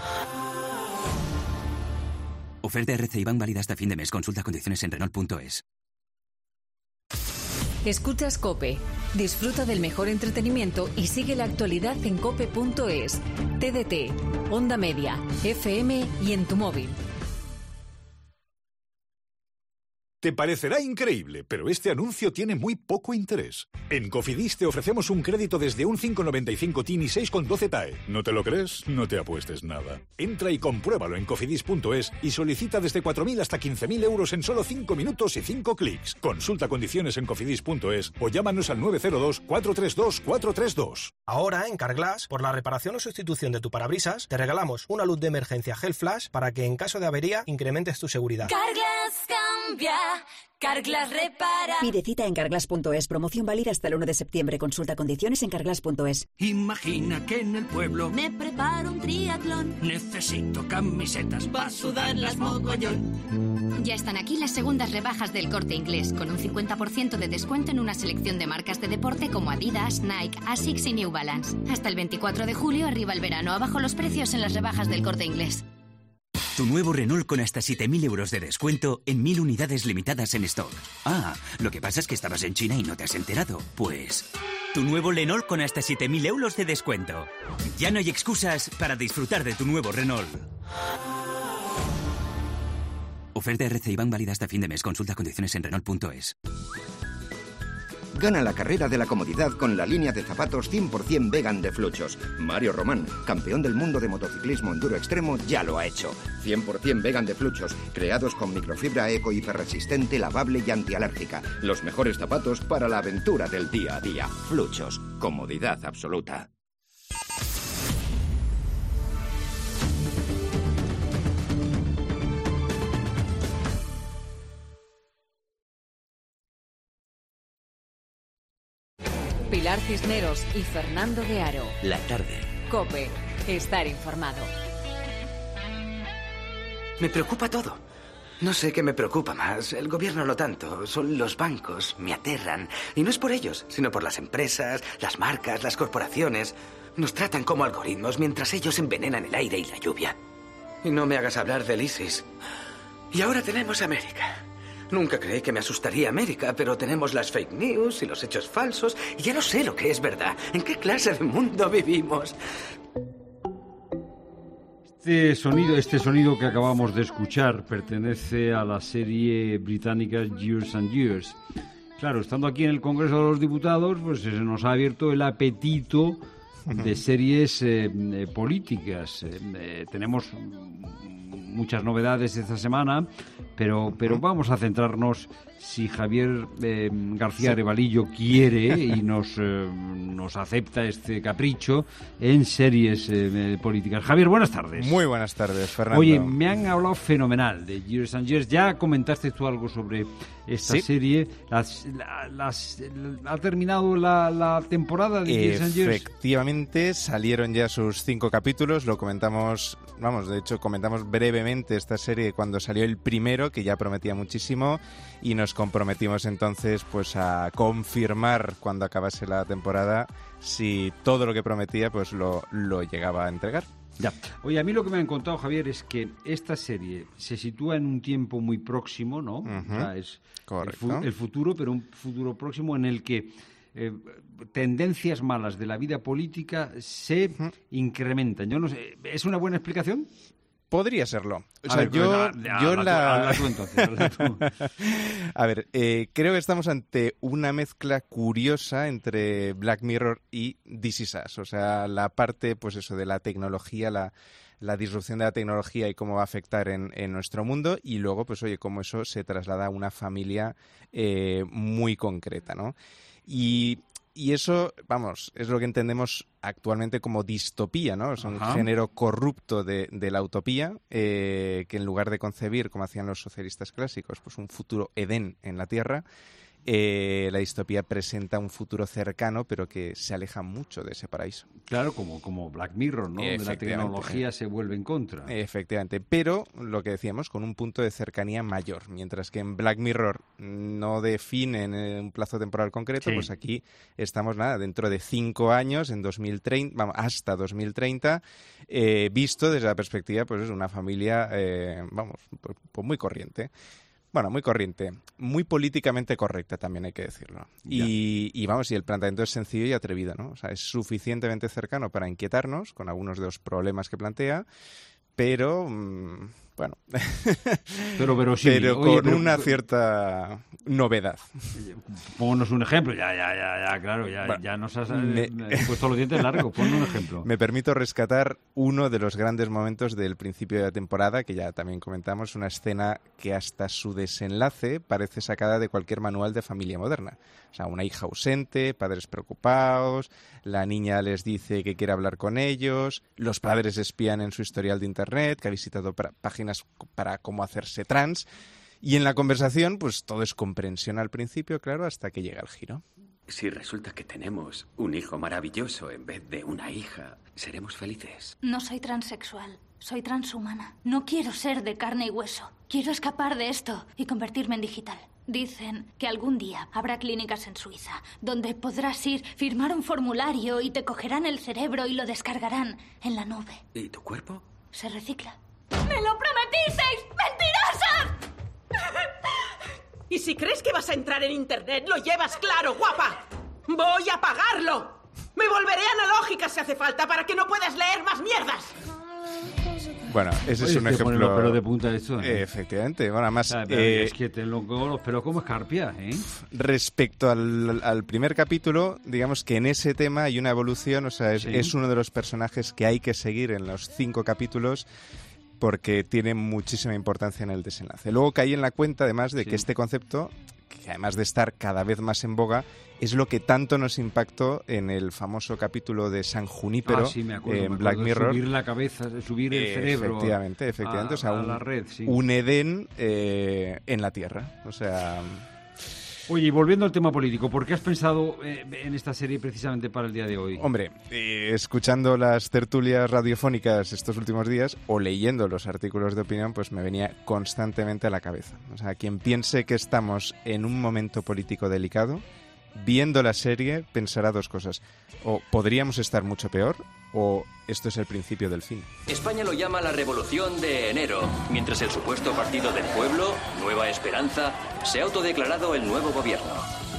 Oferta R C I Bank válida hasta fin de mes. Consulta condiciones en Renault punto es. Escuchas COPE. Disfruta del mejor entretenimiento y sigue la actualidad en cope punto es. T D T, Onda Media, F M y en tu móvil. Te parecerá increíble, pero este anuncio tiene muy poco interés. En Cofidis te ofrecemos un crédito desde un cinco coma noventa y cinco T I N y seis coma doce T A E. ¿No te lo crees? No te apuestes nada. Entra y compruébalo en cofidis punto es y solicita desde cuatro mil hasta quince mil euros en solo cinco minutos y cinco clics. Consulta condiciones en cofidis punto es o llámanos al nueve cero dos, cuatro tres dos, cuatro tres dos. Ahora, en Carglass, por la reparación o sustitución de tu parabrisas, te regalamos una luz de emergencia Gel Flash para que en caso de avería incrementes tu seguridad. Carglass cambia, Carglass repara. Pide cita en carglass punto es. Promoción válida hasta el uno de septiembre. Consulta condiciones en carglass punto es. Imagina que en el pueblo me preparo un triatlón. Necesito camisetas para sudarlas mogollón. Ya están aquí las segundas rebajas del Corte Inglés, con un cincuenta por ciento de descuento en una selección de marcas de deporte como Adidas, Nike, Asics y New Balance. Hasta el veinticuatro de julio, arriba el verano. Abajo los precios en las rebajas del Corte Inglés. Tu nuevo Renault con hasta siete mil euros de descuento en mil unidades limitadas en stock. Ah, lo que pasa es que estabas en China y no te has enterado. Pues... tu nuevo Renault con hasta siete mil euros de descuento. Ya no hay excusas para disfrutar de tu nuevo Renault. Oferta R C I Bank válida hasta fin de mes. Consulta condiciones en Renault punto es. Gana la carrera de la comodidad con la línea de zapatos cien por ciento vegan de Fluchos. Mario Román, campeón del mundo de motociclismo enduro extremo, ya lo ha hecho. cien por ciento vegan de Fluchos, creados con microfibra eco hiperresistente, lavable y antialérgica. Los mejores zapatos para la aventura del día a día. Fluchos, comodidad absoluta. Pilar Cisneros y Fernando de Aro. La tarde. COPE. Estar informado. Me preocupa todo. No sé qué me preocupa más. El gobierno no tanto. Son los bancos. Me aterran. Y no es por ellos, sino por las empresas, las marcas, las corporaciones. Nos tratan como algoritmos mientras ellos envenenan el aire y la lluvia. Y no me hagas hablar del ISIS. Y ahora tenemos América. Nunca creí que me asustaría América, pero tenemos las fake news y los hechos falsos y ya no sé lo que es verdad. ¿En qué clase de mundo vivimos? Este sonido, este sonido que acabamos de escuchar pertenece a la serie británica Years and Years. Claro, estando aquí en el Congreso de los Diputados, pues se nos ha abierto el apetito de series eh, eh, políticas. Eh, eh, tenemos muchas novedades esta semana, pero pero vamos a centrarnos, si Javier eh, García sí. Revalillo quiere y nos eh, nos acepta este capricho, en series eh, políticas. Javier, buenas tardes. Muy buenas tardes, Fernando. Oye, me han hablado fenomenal de Years and Years. Ya comentaste tú algo sobre esta ¿Sí? serie. Las, las, ¿Ha terminado la, la temporada de Years and Years? Efectivamente, salieron ya sus cinco capítulos. Lo comentamos, vamos, de hecho, comentamos brevemente esta serie cuando salió el primero, que ya prometía muchísimo, y nos nos comprometimos entonces pues a confirmar cuando acabase la temporada si todo lo que prometía pues lo, lo llegaba a entregar. Ya. Oye, a mí lo que me han contado, Javier, es que esta serie se sitúa en un tiempo muy próximo, ¿no? Uh-huh. O sea, es el, fu- el futuro, pero un futuro próximo en el que eh, tendencias malas de la vida política se uh-huh. incrementan. Yo no sé, ¿es una buena explicación? Podría serlo. O sea, ver, yo, pues, a, a, yo a, la... Habla tú entonces. Habla tú. A ver, eh, creo que estamos ante una mezcla curiosa entre Black Mirror y This Is Us. O sea, la parte, pues eso, de la tecnología, la, la disrupción de la tecnología y cómo va a afectar en, en nuestro mundo. Y luego, pues oye, cómo eso se traslada a una familia eh, muy concreta, ¿no? Y... Y eso, vamos, es lo que entendemos actualmente como distopía, ¿no? Es un Ajá. género corrupto de, de la utopía eh, que en lugar de concebir, como hacían los socialistas clásicos, pues un futuro Edén en la Tierra, eh, la distopía presenta un futuro cercano, pero que se aleja mucho de ese paraíso. Claro, como, como Black Mirror, ¿no? Donde la tecnología se vuelve en contra. Efectivamente, pero lo que decíamos, con un punto de cercanía mayor. Mientras que en Black Mirror no definen un plazo temporal concreto, sí. pues aquí estamos, nada, dentro de cinco años, en dos mil treinta, vamos, hasta dos mil treinta, eh, visto desde la perspectiva, pues es una familia, eh, vamos, pues, pues muy corriente. Bueno, muy corriente, muy políticamente correcta también hay que decirlo. Y, y vamos, y el planteamiento es sencillo y atrevido, ¿no? O sea, es suficientemente cercano para inquietarnos con algunos de los problemas que plantea, pero mmm, bueno, pero, pero, sí. pero Oye, con pero, una pero, cierta novedad. Pónganos un ejemplo, ya, ya, ya, ya claro, ya, bueno, ya nos has me... puesto los dientes largos, pon un ejemplo. Me permito rescatar uno de los grandes momentos del principio de la temporada, que ya también comentamos, una escena que hasta su desenlace parece sacada de cualquier manual de familia moderna. O sea, una hija ausente, padres preocupados, la niña les dice que quiere hablar con ellos, los padres espían en su historial de internet, que ha visitado pra- páginas para cómo hacerse trans, y en la conversación, pues todo es comprensión al principio, claro, hasta que llega el giro. Si resulta que tenemos un hijo maravilloso en vez de una hija, ¿seremos felices? No soy transexual, soy transhumana. No quiero ser de carne y hueso. Quiero escapar de esto y convertirme en digital. Dicen que algún día habrá clínicas en Suiza donde podrás ir, firmar un formulario y te cogerán el cerebro y lo descargarán en la nube. ¿Y tu cuerpo? Se recicla. ¡Me lo prometisteis! ¡Mentirosas! Y si crees que vas a entrar en internet, lo llevas claro, guapa. Voy a pagarlo. Me volveré analógica si hace falta para que no puedas leer más mierdas. Bueno, ese Oye, es un ejemplo... Los pelos de punta de esto, ¿eh? Eh, efectivamente. Bueno, además... Ah, eh, es que te lo los pelos como escarpias, ¿eh? Respecto al, al primer capítulo, digamos que en ese tema hay una evolución, o sea, es, ¿sí? es uno de los personajes que hay que seguir en los cinco capítulos porque tiene muchísima importancia en el desenlace. Luego caí en la cuenta, además, de sí. que este concepto, que además de estar cada vez más en boga, es lo que tanto nos impactó en el famoso capítulo de San Junípero, ah, sí, me acuerdo, en me Black acuerdo, Mirror. Subir la cabeza, subir el cerebro. Efectivamente, efectivamente. A, o sea, a un, la red, sí. un Edén eh, en la Tierra. O sea... Oye, y volviendo al tema político, ¿por qué has pensado eh, en esta serie precisamente para el día de hoy? Hombre, eh, escuchando las tertulias radiofónicas estos últimos días o leyendo los artículos de opinión, pues me venía constantemente a la cabeza. O sea, quien piense que estamos en un momento político delicado, viendo la serie pensará dos cosas. O podríamos estar mucho peor, o esto es el principio del fin. España lo llama la Revolución de Enero, mientras el supuesto Partido del Pueblo, Nueva Esperanza, se ha autodeclarado el nuevo gobierno.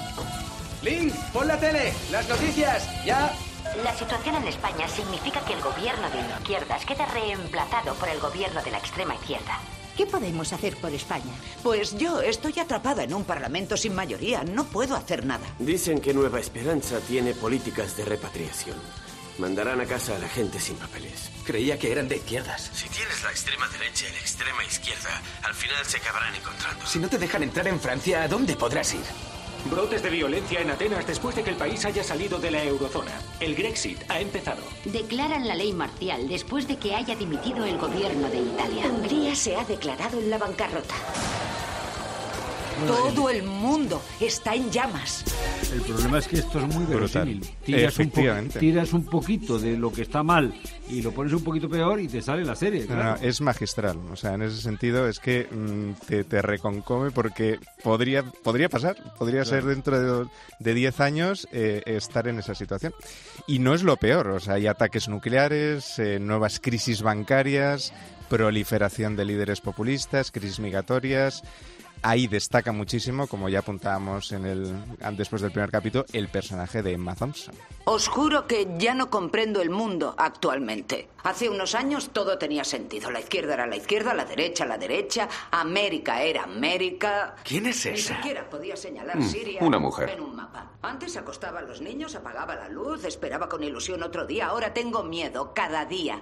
Link, pon la tele, las noticias, ya. La situación en España significa que el gobierno de izquierdas queda reemplazado por el gobierno de la extrema izquierda. ¿Qué podemos hacer por España? Pues yo estoy atrapada en un parlamento sin mayoría. No puedo hacer nada. Dicen que Nueva Esperanza tiene políticas de repatriación. Mandarán a casa a la gente sin papeles. Creía que eran de izquierdas. Si tienes la extrema derecha y la extrema izquierda, al final se acabarán encontrando. Si no te dejan entrar en Francia, ¿a dónde podrás ir? Brotes de violencia en Atenas después de que el país haya salido de la eurozona. El Grexit ha empezado. Declaran la ley marcial después de que haya dimitido el gobierno de Italia. Hungría se ha declarado en la bancarrota. Todo el mundo está en llamas. El problema es que esto es muy verosímil. Tiras un, po tiras un poquito de lo que está mal y lo pones un poquito peor y te sale la serie. Claro. No, no, es magistral. O sea, en ese sentido es que mmm, te, te reconcome porque podría, podría pasar. Podría claro. ser dentro de diez años eh, estar en esa situación. Y no es lo peor. O sea, hay ataques nucleares, eh, nuevas crisis bancarias, proliferación de líderes populistas, crisis migratorias. Ahí destaca muchísimo, como ya apuntábamos en el después del primer capítulo, el personaje de Emma Thompson. Os juro que ya no comprendo el mundo actualmente. Hace unos años todo tenía sentido. La izquierda era la izquierda, la derecha la derecha, América era América. ¿Quién es esa? Ni siquiera podía señalar mm, Siria una mujer. en un mapa. Antes acostaba a los niños, apagaba la luz, esperaba con ilusión otro día. Ahora tengo miedo cada día.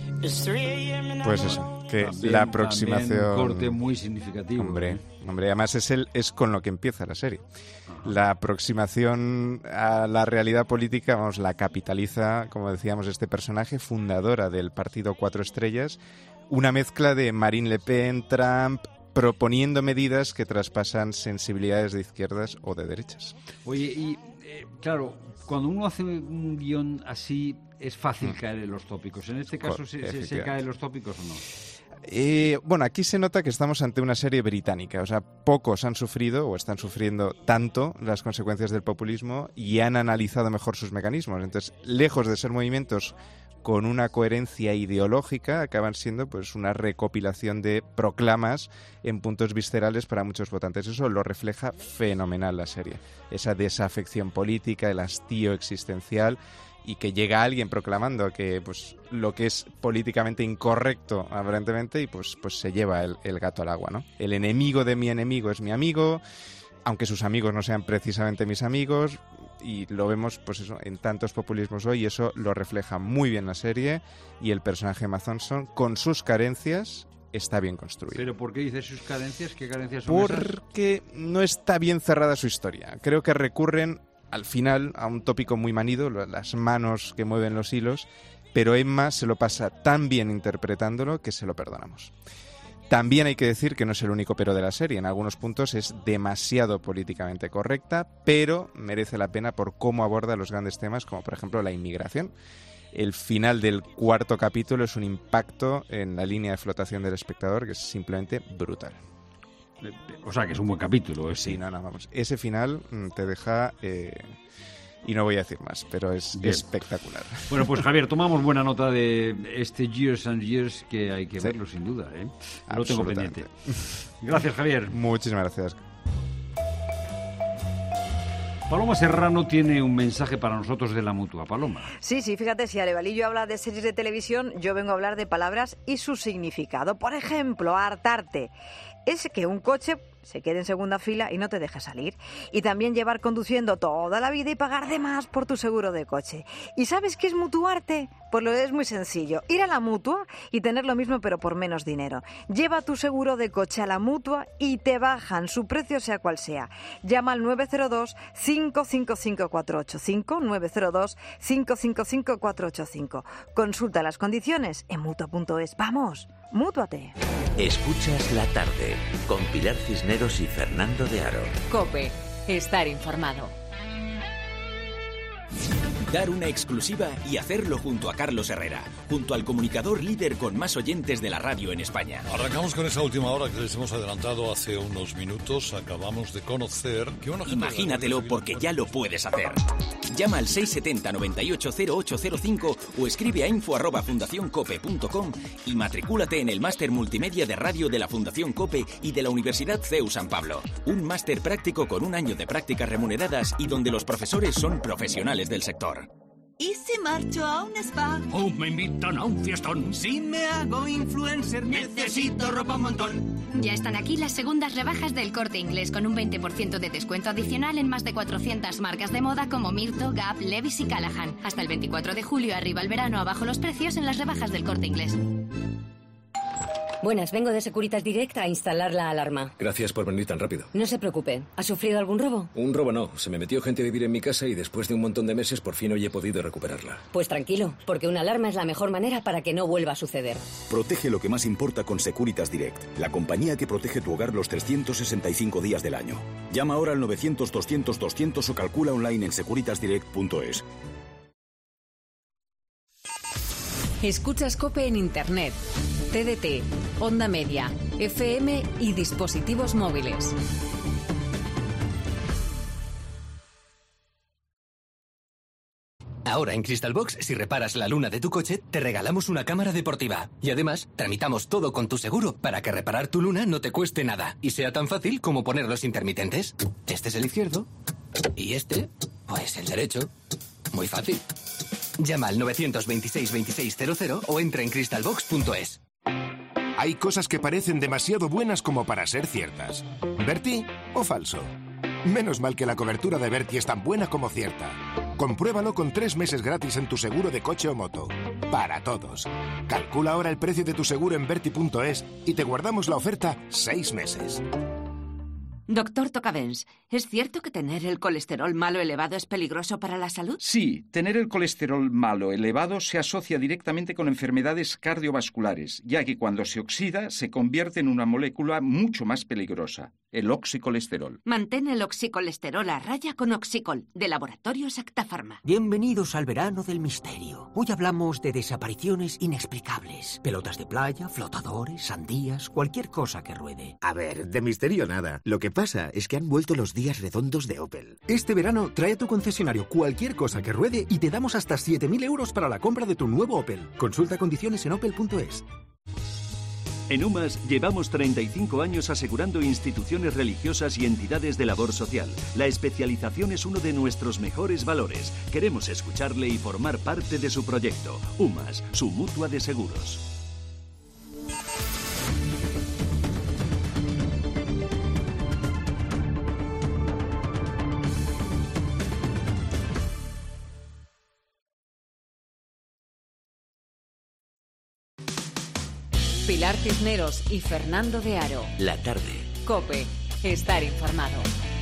Pues eso, que también, la aproximación... Un corte muy significativo. Hombre, hombre, además es, el, es con lo que empieza la serie. Ajá. La aproximación a la realidad política, vamos, la capitaliza, como decíamos, este personaje, fundadora del partido Cuatro Estrellas, una mezcla de Marine Le Pen, Trump, proponiendo medidas que traspasan sensibilidades de izquierdas o de derechas. Oye, y eh, claro, cuando uno hace un guión así, es fácil mm. caer en los tópicos. En este caso, ¿se, se, se cae en los tópicos o no? Eh, bueno, aquí se nota que estamos ante una serie británica. O sea, pocos han sufrido o están sufriendo tanto las consecuencias del populismo y han analizado mejor sus mecanismos. Entonces, lejos de ser movimientos con una coherencia ideológica, acaban siendo pues una recopilación de proclamas en puntos viscerales para muchos votantes. Eso lo refleja fenomenal la serie. Esa desafección política, el hastío existencial, y que llega alguien proclamando que pues lo que es políticamente incorrecto aparentemente y pues pues se lleva el, el gato al agua, ¿no? El enemigo de mi enemigo es mi amigo, aunque sus amigos no sean precisamente mis amigos, y lo vemos pues eso en tantos populismos hoy, y eso lo refleja muy bien la serie, y el personaje Emma Thompson, con sus carencias, está bien construido. ¿Pero por qué dices sus carencias? ¿Qué carencias son Porque esas? No está bien cerrada su historia. Creo que recurren al final a un tópico muy manido, las manos que mueven los hilos, pero Emma se lo pasa tan bien interpretándolo que se lo perdonamos. También hay que decir que no es el único pero de la serie. En algunos puntos es demasiado políticamente correcta, pero merece la pena por cómo aborda los grandes temas, como por ejemplo la inmigración. El final del cuarto capítulo es un impacto en la línea de flotación del espectador que es simplemente brutal. O sea, que es un buen capítulo. Ese. Sí, no, no, vamos. Ese final te deja... Eh, y no voy a decir más, pero es bien. Espectacular. Bueno, pues Javier, tomamos buena nota de este Years and Years, que hay que sí. verlo sin duda, ¿eh? Lo tengo pendiente. Gracias, Javier. Muchísimas gracias. Paloma Serrano tiene un mensaje para nosotros de la Mutua. Paloma. Sí, sí, fíjate, si Arevalillo habla de series de televisión, yo vengo a hablar de palabras y su significado. Por ejemplo, hartarte. Es que un coche se quede en segunda fila y no te deja salir. Y también llevar conduciendo toda la vida y pagar de más por tu seguro de coche. ¿Y sabes qué es mutuarte? Pues lo es muy sencillo. Ir a la Mutua y tener lo mismo pero por menos dinero. Lleva tu seguro de coche a la Mutua y te bajan su precio sea cual sea. Llama al nueve cero dos, cinco cinco cinco, cuatro ocho cinco, nueve cero dos, cinco cinco cinco, cuatro ocho cinco. Consulta las condiciones en mutua punto es. ¡Vamos! ¡Mútuate! Escuchas La Tarde con Pilar Cisneros y Fernando de Aro. COPE. Estar informado. Dar una exclusiva y hacerlo junto a Carlos Herrera, junto al comunicador líder con más oyentes de la radio en España. Arrancamos con esa última hora que les hemos adelantado hace unos minutos. Acabamos de conocer que una gente... Imagínatelo porque ya lo puedes hacer. Llama al seis siete cero, nueve ocho cero ocho cero cinco o escribe a info arroba fundación cope punto com y matricúlate en el máster multimedia de radio de la Fundación COPE y de la Universidad C E U San Pablo. Un máster práctico con un año de prácticas remuneradas y donde los profesores son profesionales del sector. ¿Y si marcho a un spa? ¿O me invitan a un fiestón? Si me hago influencer, necesito ropa un montón. Ya están aquí las segundas rebajas del Corte Inglés con un veinte por ciento de descuento adicional en más de cuatrocientas marcas de moda como Mirto, Gap, Levi's y Callahan. Hasta el veinticuatro de julio, arriba el verano, abajo los precios en las rebajas del Corte Inglés. Buenas, vengo de Securitas Direct a instalar la alarma. Gracias por venir tan rápido. No se preocupe. ¿Ha sufrido algún robo? Un robo no. Se me metió gente a vivir en mi casa y después de un montón de meses por fin hoy he podido recuperarla. Pues tranquilo, porque una alarma es la mejor manera para que no vuelva a suceder. Protege lo que más importa con Securitas Direct, la compañía que protege tu hogar los trescientos sesenta y cinco días del año. Llama ahora al novecientos doscientos doscientos o calcula online en securitas direct punto es. Escuchas COPE en Internet, T D T, Onda Media, F M y dispositivos móviles. Ahora en Crystal Box, si reparas la luna de tu coche, te regalamos una cámara deportiva. Y además, tramitamos todo con tu seguro para que reparar tu luna no te cueste nada y sea tan fácil como poner los intermitentes. Este es el izquierdo y este, pues el derecho. Muy fácil. Llama al novecientos veintiséis veintiséis cero cero o entra en crystal box punto es. Hay cosas que parecen demasiado buenas como para ser ciertas. ¿Berti o falso? Menos mal que la cobertura de Berti es tan buena como cierta. Compruébalo con tres meses gratis en tu seguro de coche o moto. Para todos. Calcula ahora el precio de tu seguro en berti punto es y te guardamos la oferta seis meses. Doctor Tocavens, ¿es cierto que tener el colesterol malo elevado es peligroso para la salud? Sí, tener el colesterol malo elevado se asocia directamente con enfermedades cardiovasculares, ya que cuando se oxida se convierte en una molécula mucho más peligrosa, el oxicolesterol. Mantén el oxicolesterol a raya con Oxicol, de Laboratorios Acta Pharma. Bienvenidos al verano del misterio. Hoy hablamos de desapariciones inexplicables. Pelotas de playa, flotadores, sandías, cualquier cosa que ruede. A ver, de misterio nada. Lo que pasa es que han vuelto los días redondos de Opel. Este verano trae a tu concesionario cualquier cosa que ruede y te damos hasta siete mil euros para la compra de tu nuevo Opel. Consulta condiciones en opel punto es. En UMAS llevamos treinta y cinco años asegurando instituciones religiosas y entidades de labor social. La especialización es uno de nuestros mejores valores. Queremos escucharle y formar parte de su proyecto. UMAS, su mutua de seguros. Pilar Cisneros y Fernando de Aro. La tarde. COPE. Estar informado.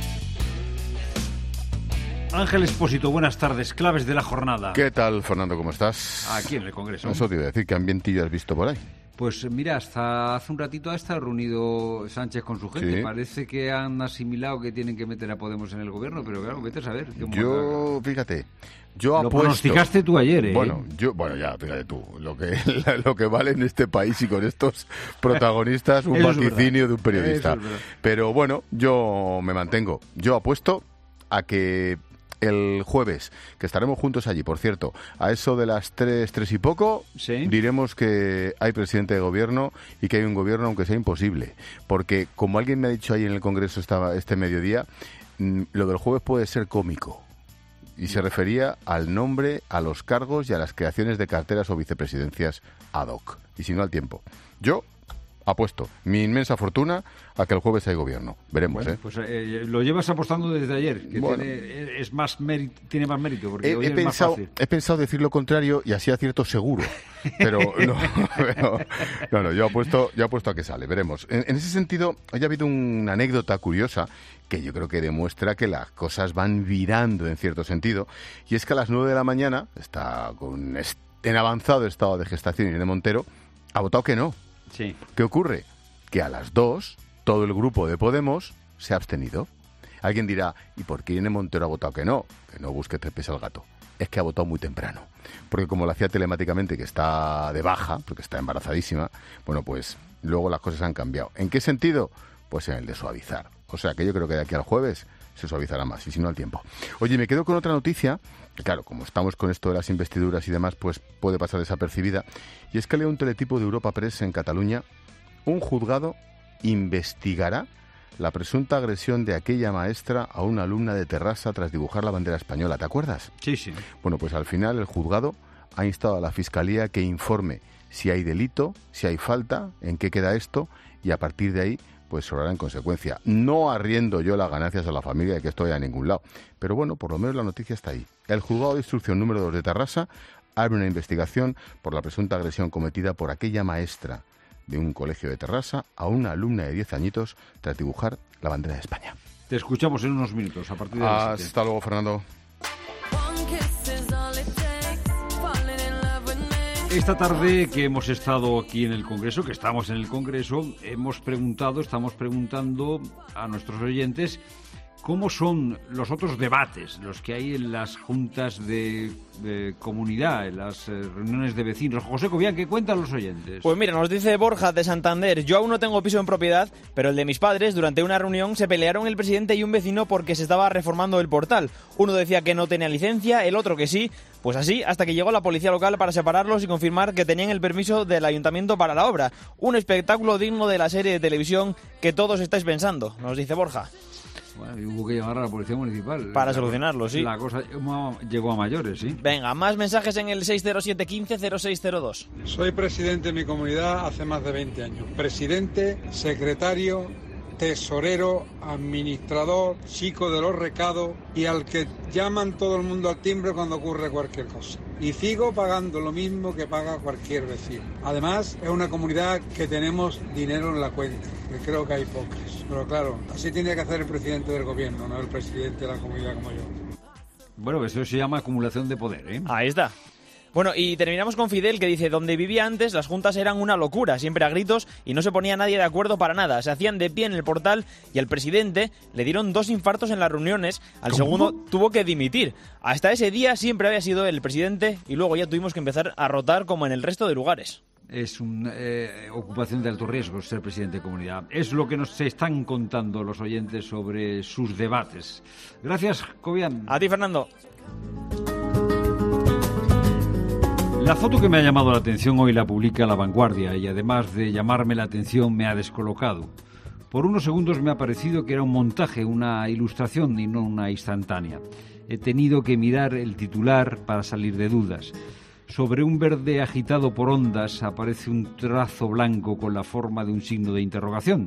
Ángel Expósito, buenas tardes. Claves de la jornada. ¿Qué tal, Fernando? ¿Cómo estás? Aquí en el Congreso. Eso te iba a decir. ¿Qué ambientillo has visto por ahí? Pues mira, hasta hace un ratito ha estado reunido Sánchez con su gente. Sí. Parece que han asimilado que tienen que meter a Podemos en el gobierno, pero claro, vete a saber. Yo, fíjate, yo Lo apuesto... pronosticaste tú ayer, ¿eh? Bueno, yo, bueno, ya, fíjate tú, lo que, lo que vale en este país y con estos protagonistas, un vaticinio de un periodista. Eso es verdad. Pero bueno, yo me mantengo. Yo apuesto a que el jueves, que estaremos juntos allí, por cierto, a eso de las tres, tres y poco, ¿sí? Diremos que hay presidente de gobierno y que hay un gobierno aunque sea imposible. Porque, como alguien me ha dicho ahí en el Congreso esta, este mediodía, mmm, lo del jueves puede ser cómico. Y se refería al nombre, a los cargos y a las creaciones de carteras o vicepresidencias ad hoc. Y si no, al tiempo. Yo apuesto mi inmensa fortuna a que el jueves hay gobierno. Veremos, bueno, ¿eh? Pues eh, lo llevas apostando desde ayer, que bueno. tiene, es más mérito, tiene más mérito, porque He, hoy he, es pensado, más fácil. he pensado decir lo contrario y así acierto seguro. Pero no, pero, no, no, yo apuesto, yo apuesto a que sale, veremos. En, en ese sentido, haya habido una anécdota curiosa que yo creo que demuestra que las cosas van virando en cierto sentido, y es que a las nueve de la mañana, está con en avanzado estado de gestación Irene Montero, ha votado que no. Sí. ¿Qué ocurre? Que a las dos, todo el grupo de Podemos se ha abstenido. Alguien dirá, ¿y por qué Irene Montero ha votado que no? Que no busque tres pies al gato. Es que ha votado muy temprano. Porque como lo hacía telemáticamente, que está de baja, porque está embarazadísima, bueno, pues luego las cosas han cambiado. ¿En qué sentido? Pues en el de suavizar. O sea, que yo creo que de aquí al jueves se suavizará más, y si no al tiempo. Oye, me quedo con otra noticia, que claro, como estamos con esto de las investiduras y demás, pues puede pasar desapercibida, y es que leo un teletipo de Europa Press en Cataluña. Un juzgado investigará la presunta agresión de aquella maestra a una alumna de Terrassa tras dibujar la bandera española. ¿Te acuerdas? Sí, sí. Bueno, pues al final el juzgado ha instado a la Fiscalía que informe si hay delito, si hay falta, en qué queda esto, y a partir de ahí pues se obrará en consecuencia. No arriendo yo las ganancias a la familia de que esto vaya a ningún lado, pero bueno, por lo menos la noticia está ahí. El juzgado de instrucción número dos de Terrassa abre una investigación por la presunta agresión cometida por aquella maestra de un colegio de Terrassa a una alumna de diez añitos tras dibujar la bandera de España. Te escuchamos en unos minutos a partir de las siete. Hasta luego, Fernando. Esta tarde que hemos estado aquí en el Congreso, que estamos en el Congreso, hemos preguntado, estamos preguntando a nuestros oyentes cómo son los otros debates, los que hay en las juntas de, de comunidad, en las eh, reuniones de vecinos. José Cobian, ¿qué cuentan los oyentes? Pues mira, nos dice Borja de Santander: yo aún no tengo piso en propiedad, pero el de mis padres, durante una reunión se pelearon el presidente y un vecino porque se estaba reformando el portal. Uno decía que no tenía licencia, el otro que sí. Pues así, hasta que llegó la policía local para separarlos y confirmar que tenían el permiso del ayuntamiento para la obra. Un espectáculo digno de la serie de televisión que todos estáis pensando, nos dice Borja. Bueno, y hubo que llamar a la policía municipal. Para la, solucionarlo, sí. La cosa llegó a mayores, sí. Venga, más mensajes en el seis cero siete uno cinco cero seis cero dos. Soy presidente de mi comunidad hace más de veinte años. Presidente, secretario, tesorero, administrador, chico de los recados y al que llaman todo el mundo al timbre cuando ocurre cualquier cosa. Y sigo pagando lo mismo que paga cualquier vecino. Además, es una comunidad que tenemos dinero en la cuenta, que creo que hay pocas. Pero claro, así tiene que hacer el presidente del gobierno, no el presidente de la comunidad como yo. Bueno, eso se llama acumulación de poder, ¿eh? Ahí está. Bueno, y terminamos con Fidel, que dice: donde vivía antes las juntas eran una locura, siempre a gritos, y no se ponía nadie de acuerdo para nada. Se hacían de pie en el portal y al presidente le dieron dos infartos en las reuniones. Al ¿Cómo? segundo tuvo que dimitir. Hasta ese día siempre había sido el presidente y luego ya tuvimos que empezar a rotar como en el resto de lugares. Es una eh, ocupación de alto riesgo ser presidente de comunidad. Es lo que nos están contando los oyentes sobre sus debates. Gracias, Cobian. A ti, Fernando. La foto que me ha llamado la atención hoy la publica La Vanguardia y además de llamarme la atención me ha descolocado. Por unos segundos me ha parecido que era un montaje, una ilustración y no una instantánea. He tenido que mirar el titular para salir de dudas. Sobre un verde agitado por ondas aparece un trazo blanco con la forma de un signo de interrogación.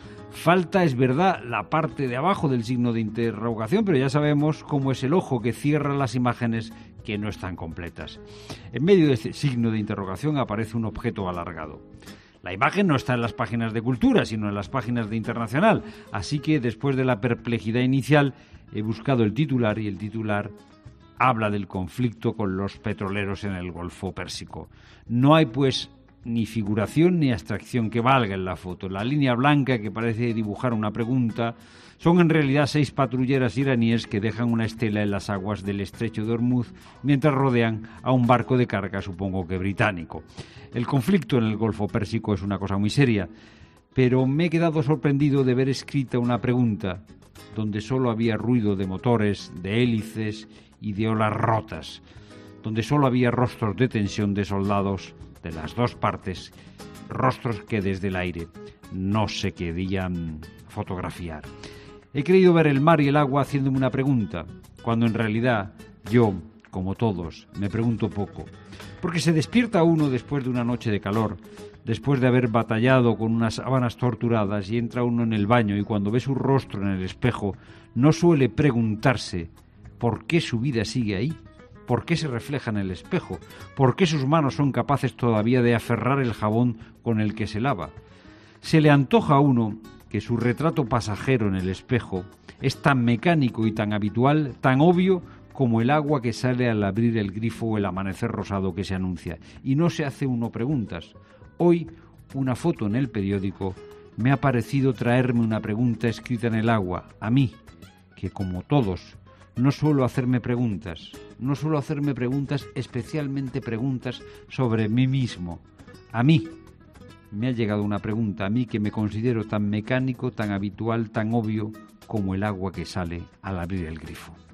Falta, es verdad, la parte de abajo del signo de interrogación, pero ya sabemos cómo es el ojo que cierra las imágenes que no están completas. En medio de este signo de interrogación aparece un objeto alargado. La imagen no está en las páginas de Cultura, sino en las páginas de Internacional, así que después de la perplejidad inicial he buscado el titular y el titular habla del conflicto con los petroleros en el Golfo Pérsico. No hay, pues, ni figuración ni abstracción que valga en la foto. La línea blanca que parece dibujar una pregunta son en realidad seis patrulleras iraníes que dejan una estela en las aguas del estrecho de Hormuz mientras rodean a un barco de carga, supongo que británico. El conflicto en el Golfo Pérsico es una cosa muy seria, pero me he quedado sorprendido de ver escrita una pregunta donde solo había ruido de motores, de hélices y de olas rotas, donde solo había rostros de tensión de soldados de las dos partes, rostros que desde el aire no se querían fotografiar. He creído ver el mar y el agua haciéndome una pregunta, cuando en realidad yo, como todos, me pregunto poco. Porque se despierta uno después de una noche de calor, después de haber batallado con unas sábanas torturadas, y entra uno en el baño y cuando ve su rostro en el espejo, no suele preguntarse por qué su vida sigue ahí. ¿Por qué se refleja en el espejo? ¿Por qué sus manos son capaces todavía de aferrar el jabón con el que se lava? Se le antoja a uno que su retrato pasajero en el espejo es tan mecánico y tan habitual, tan obvio como el agua que sale al abrir el grifo o el amanecer rosado que se anuncia. Y no se hace uno preguntas. Hoy, una foto en el periódico me ha parecido traerme una pregunta escrita en el agua, a mí, que como todos, no suelo hacerme preguntas, no suelo hacerme preguntas, especialmente preguntas sobre mí mismo. A mí me ha llegado una pregunta, a mí que me considero tan mecánico, tan habitual, tan obvio como el agua que sale al abrir el grifo.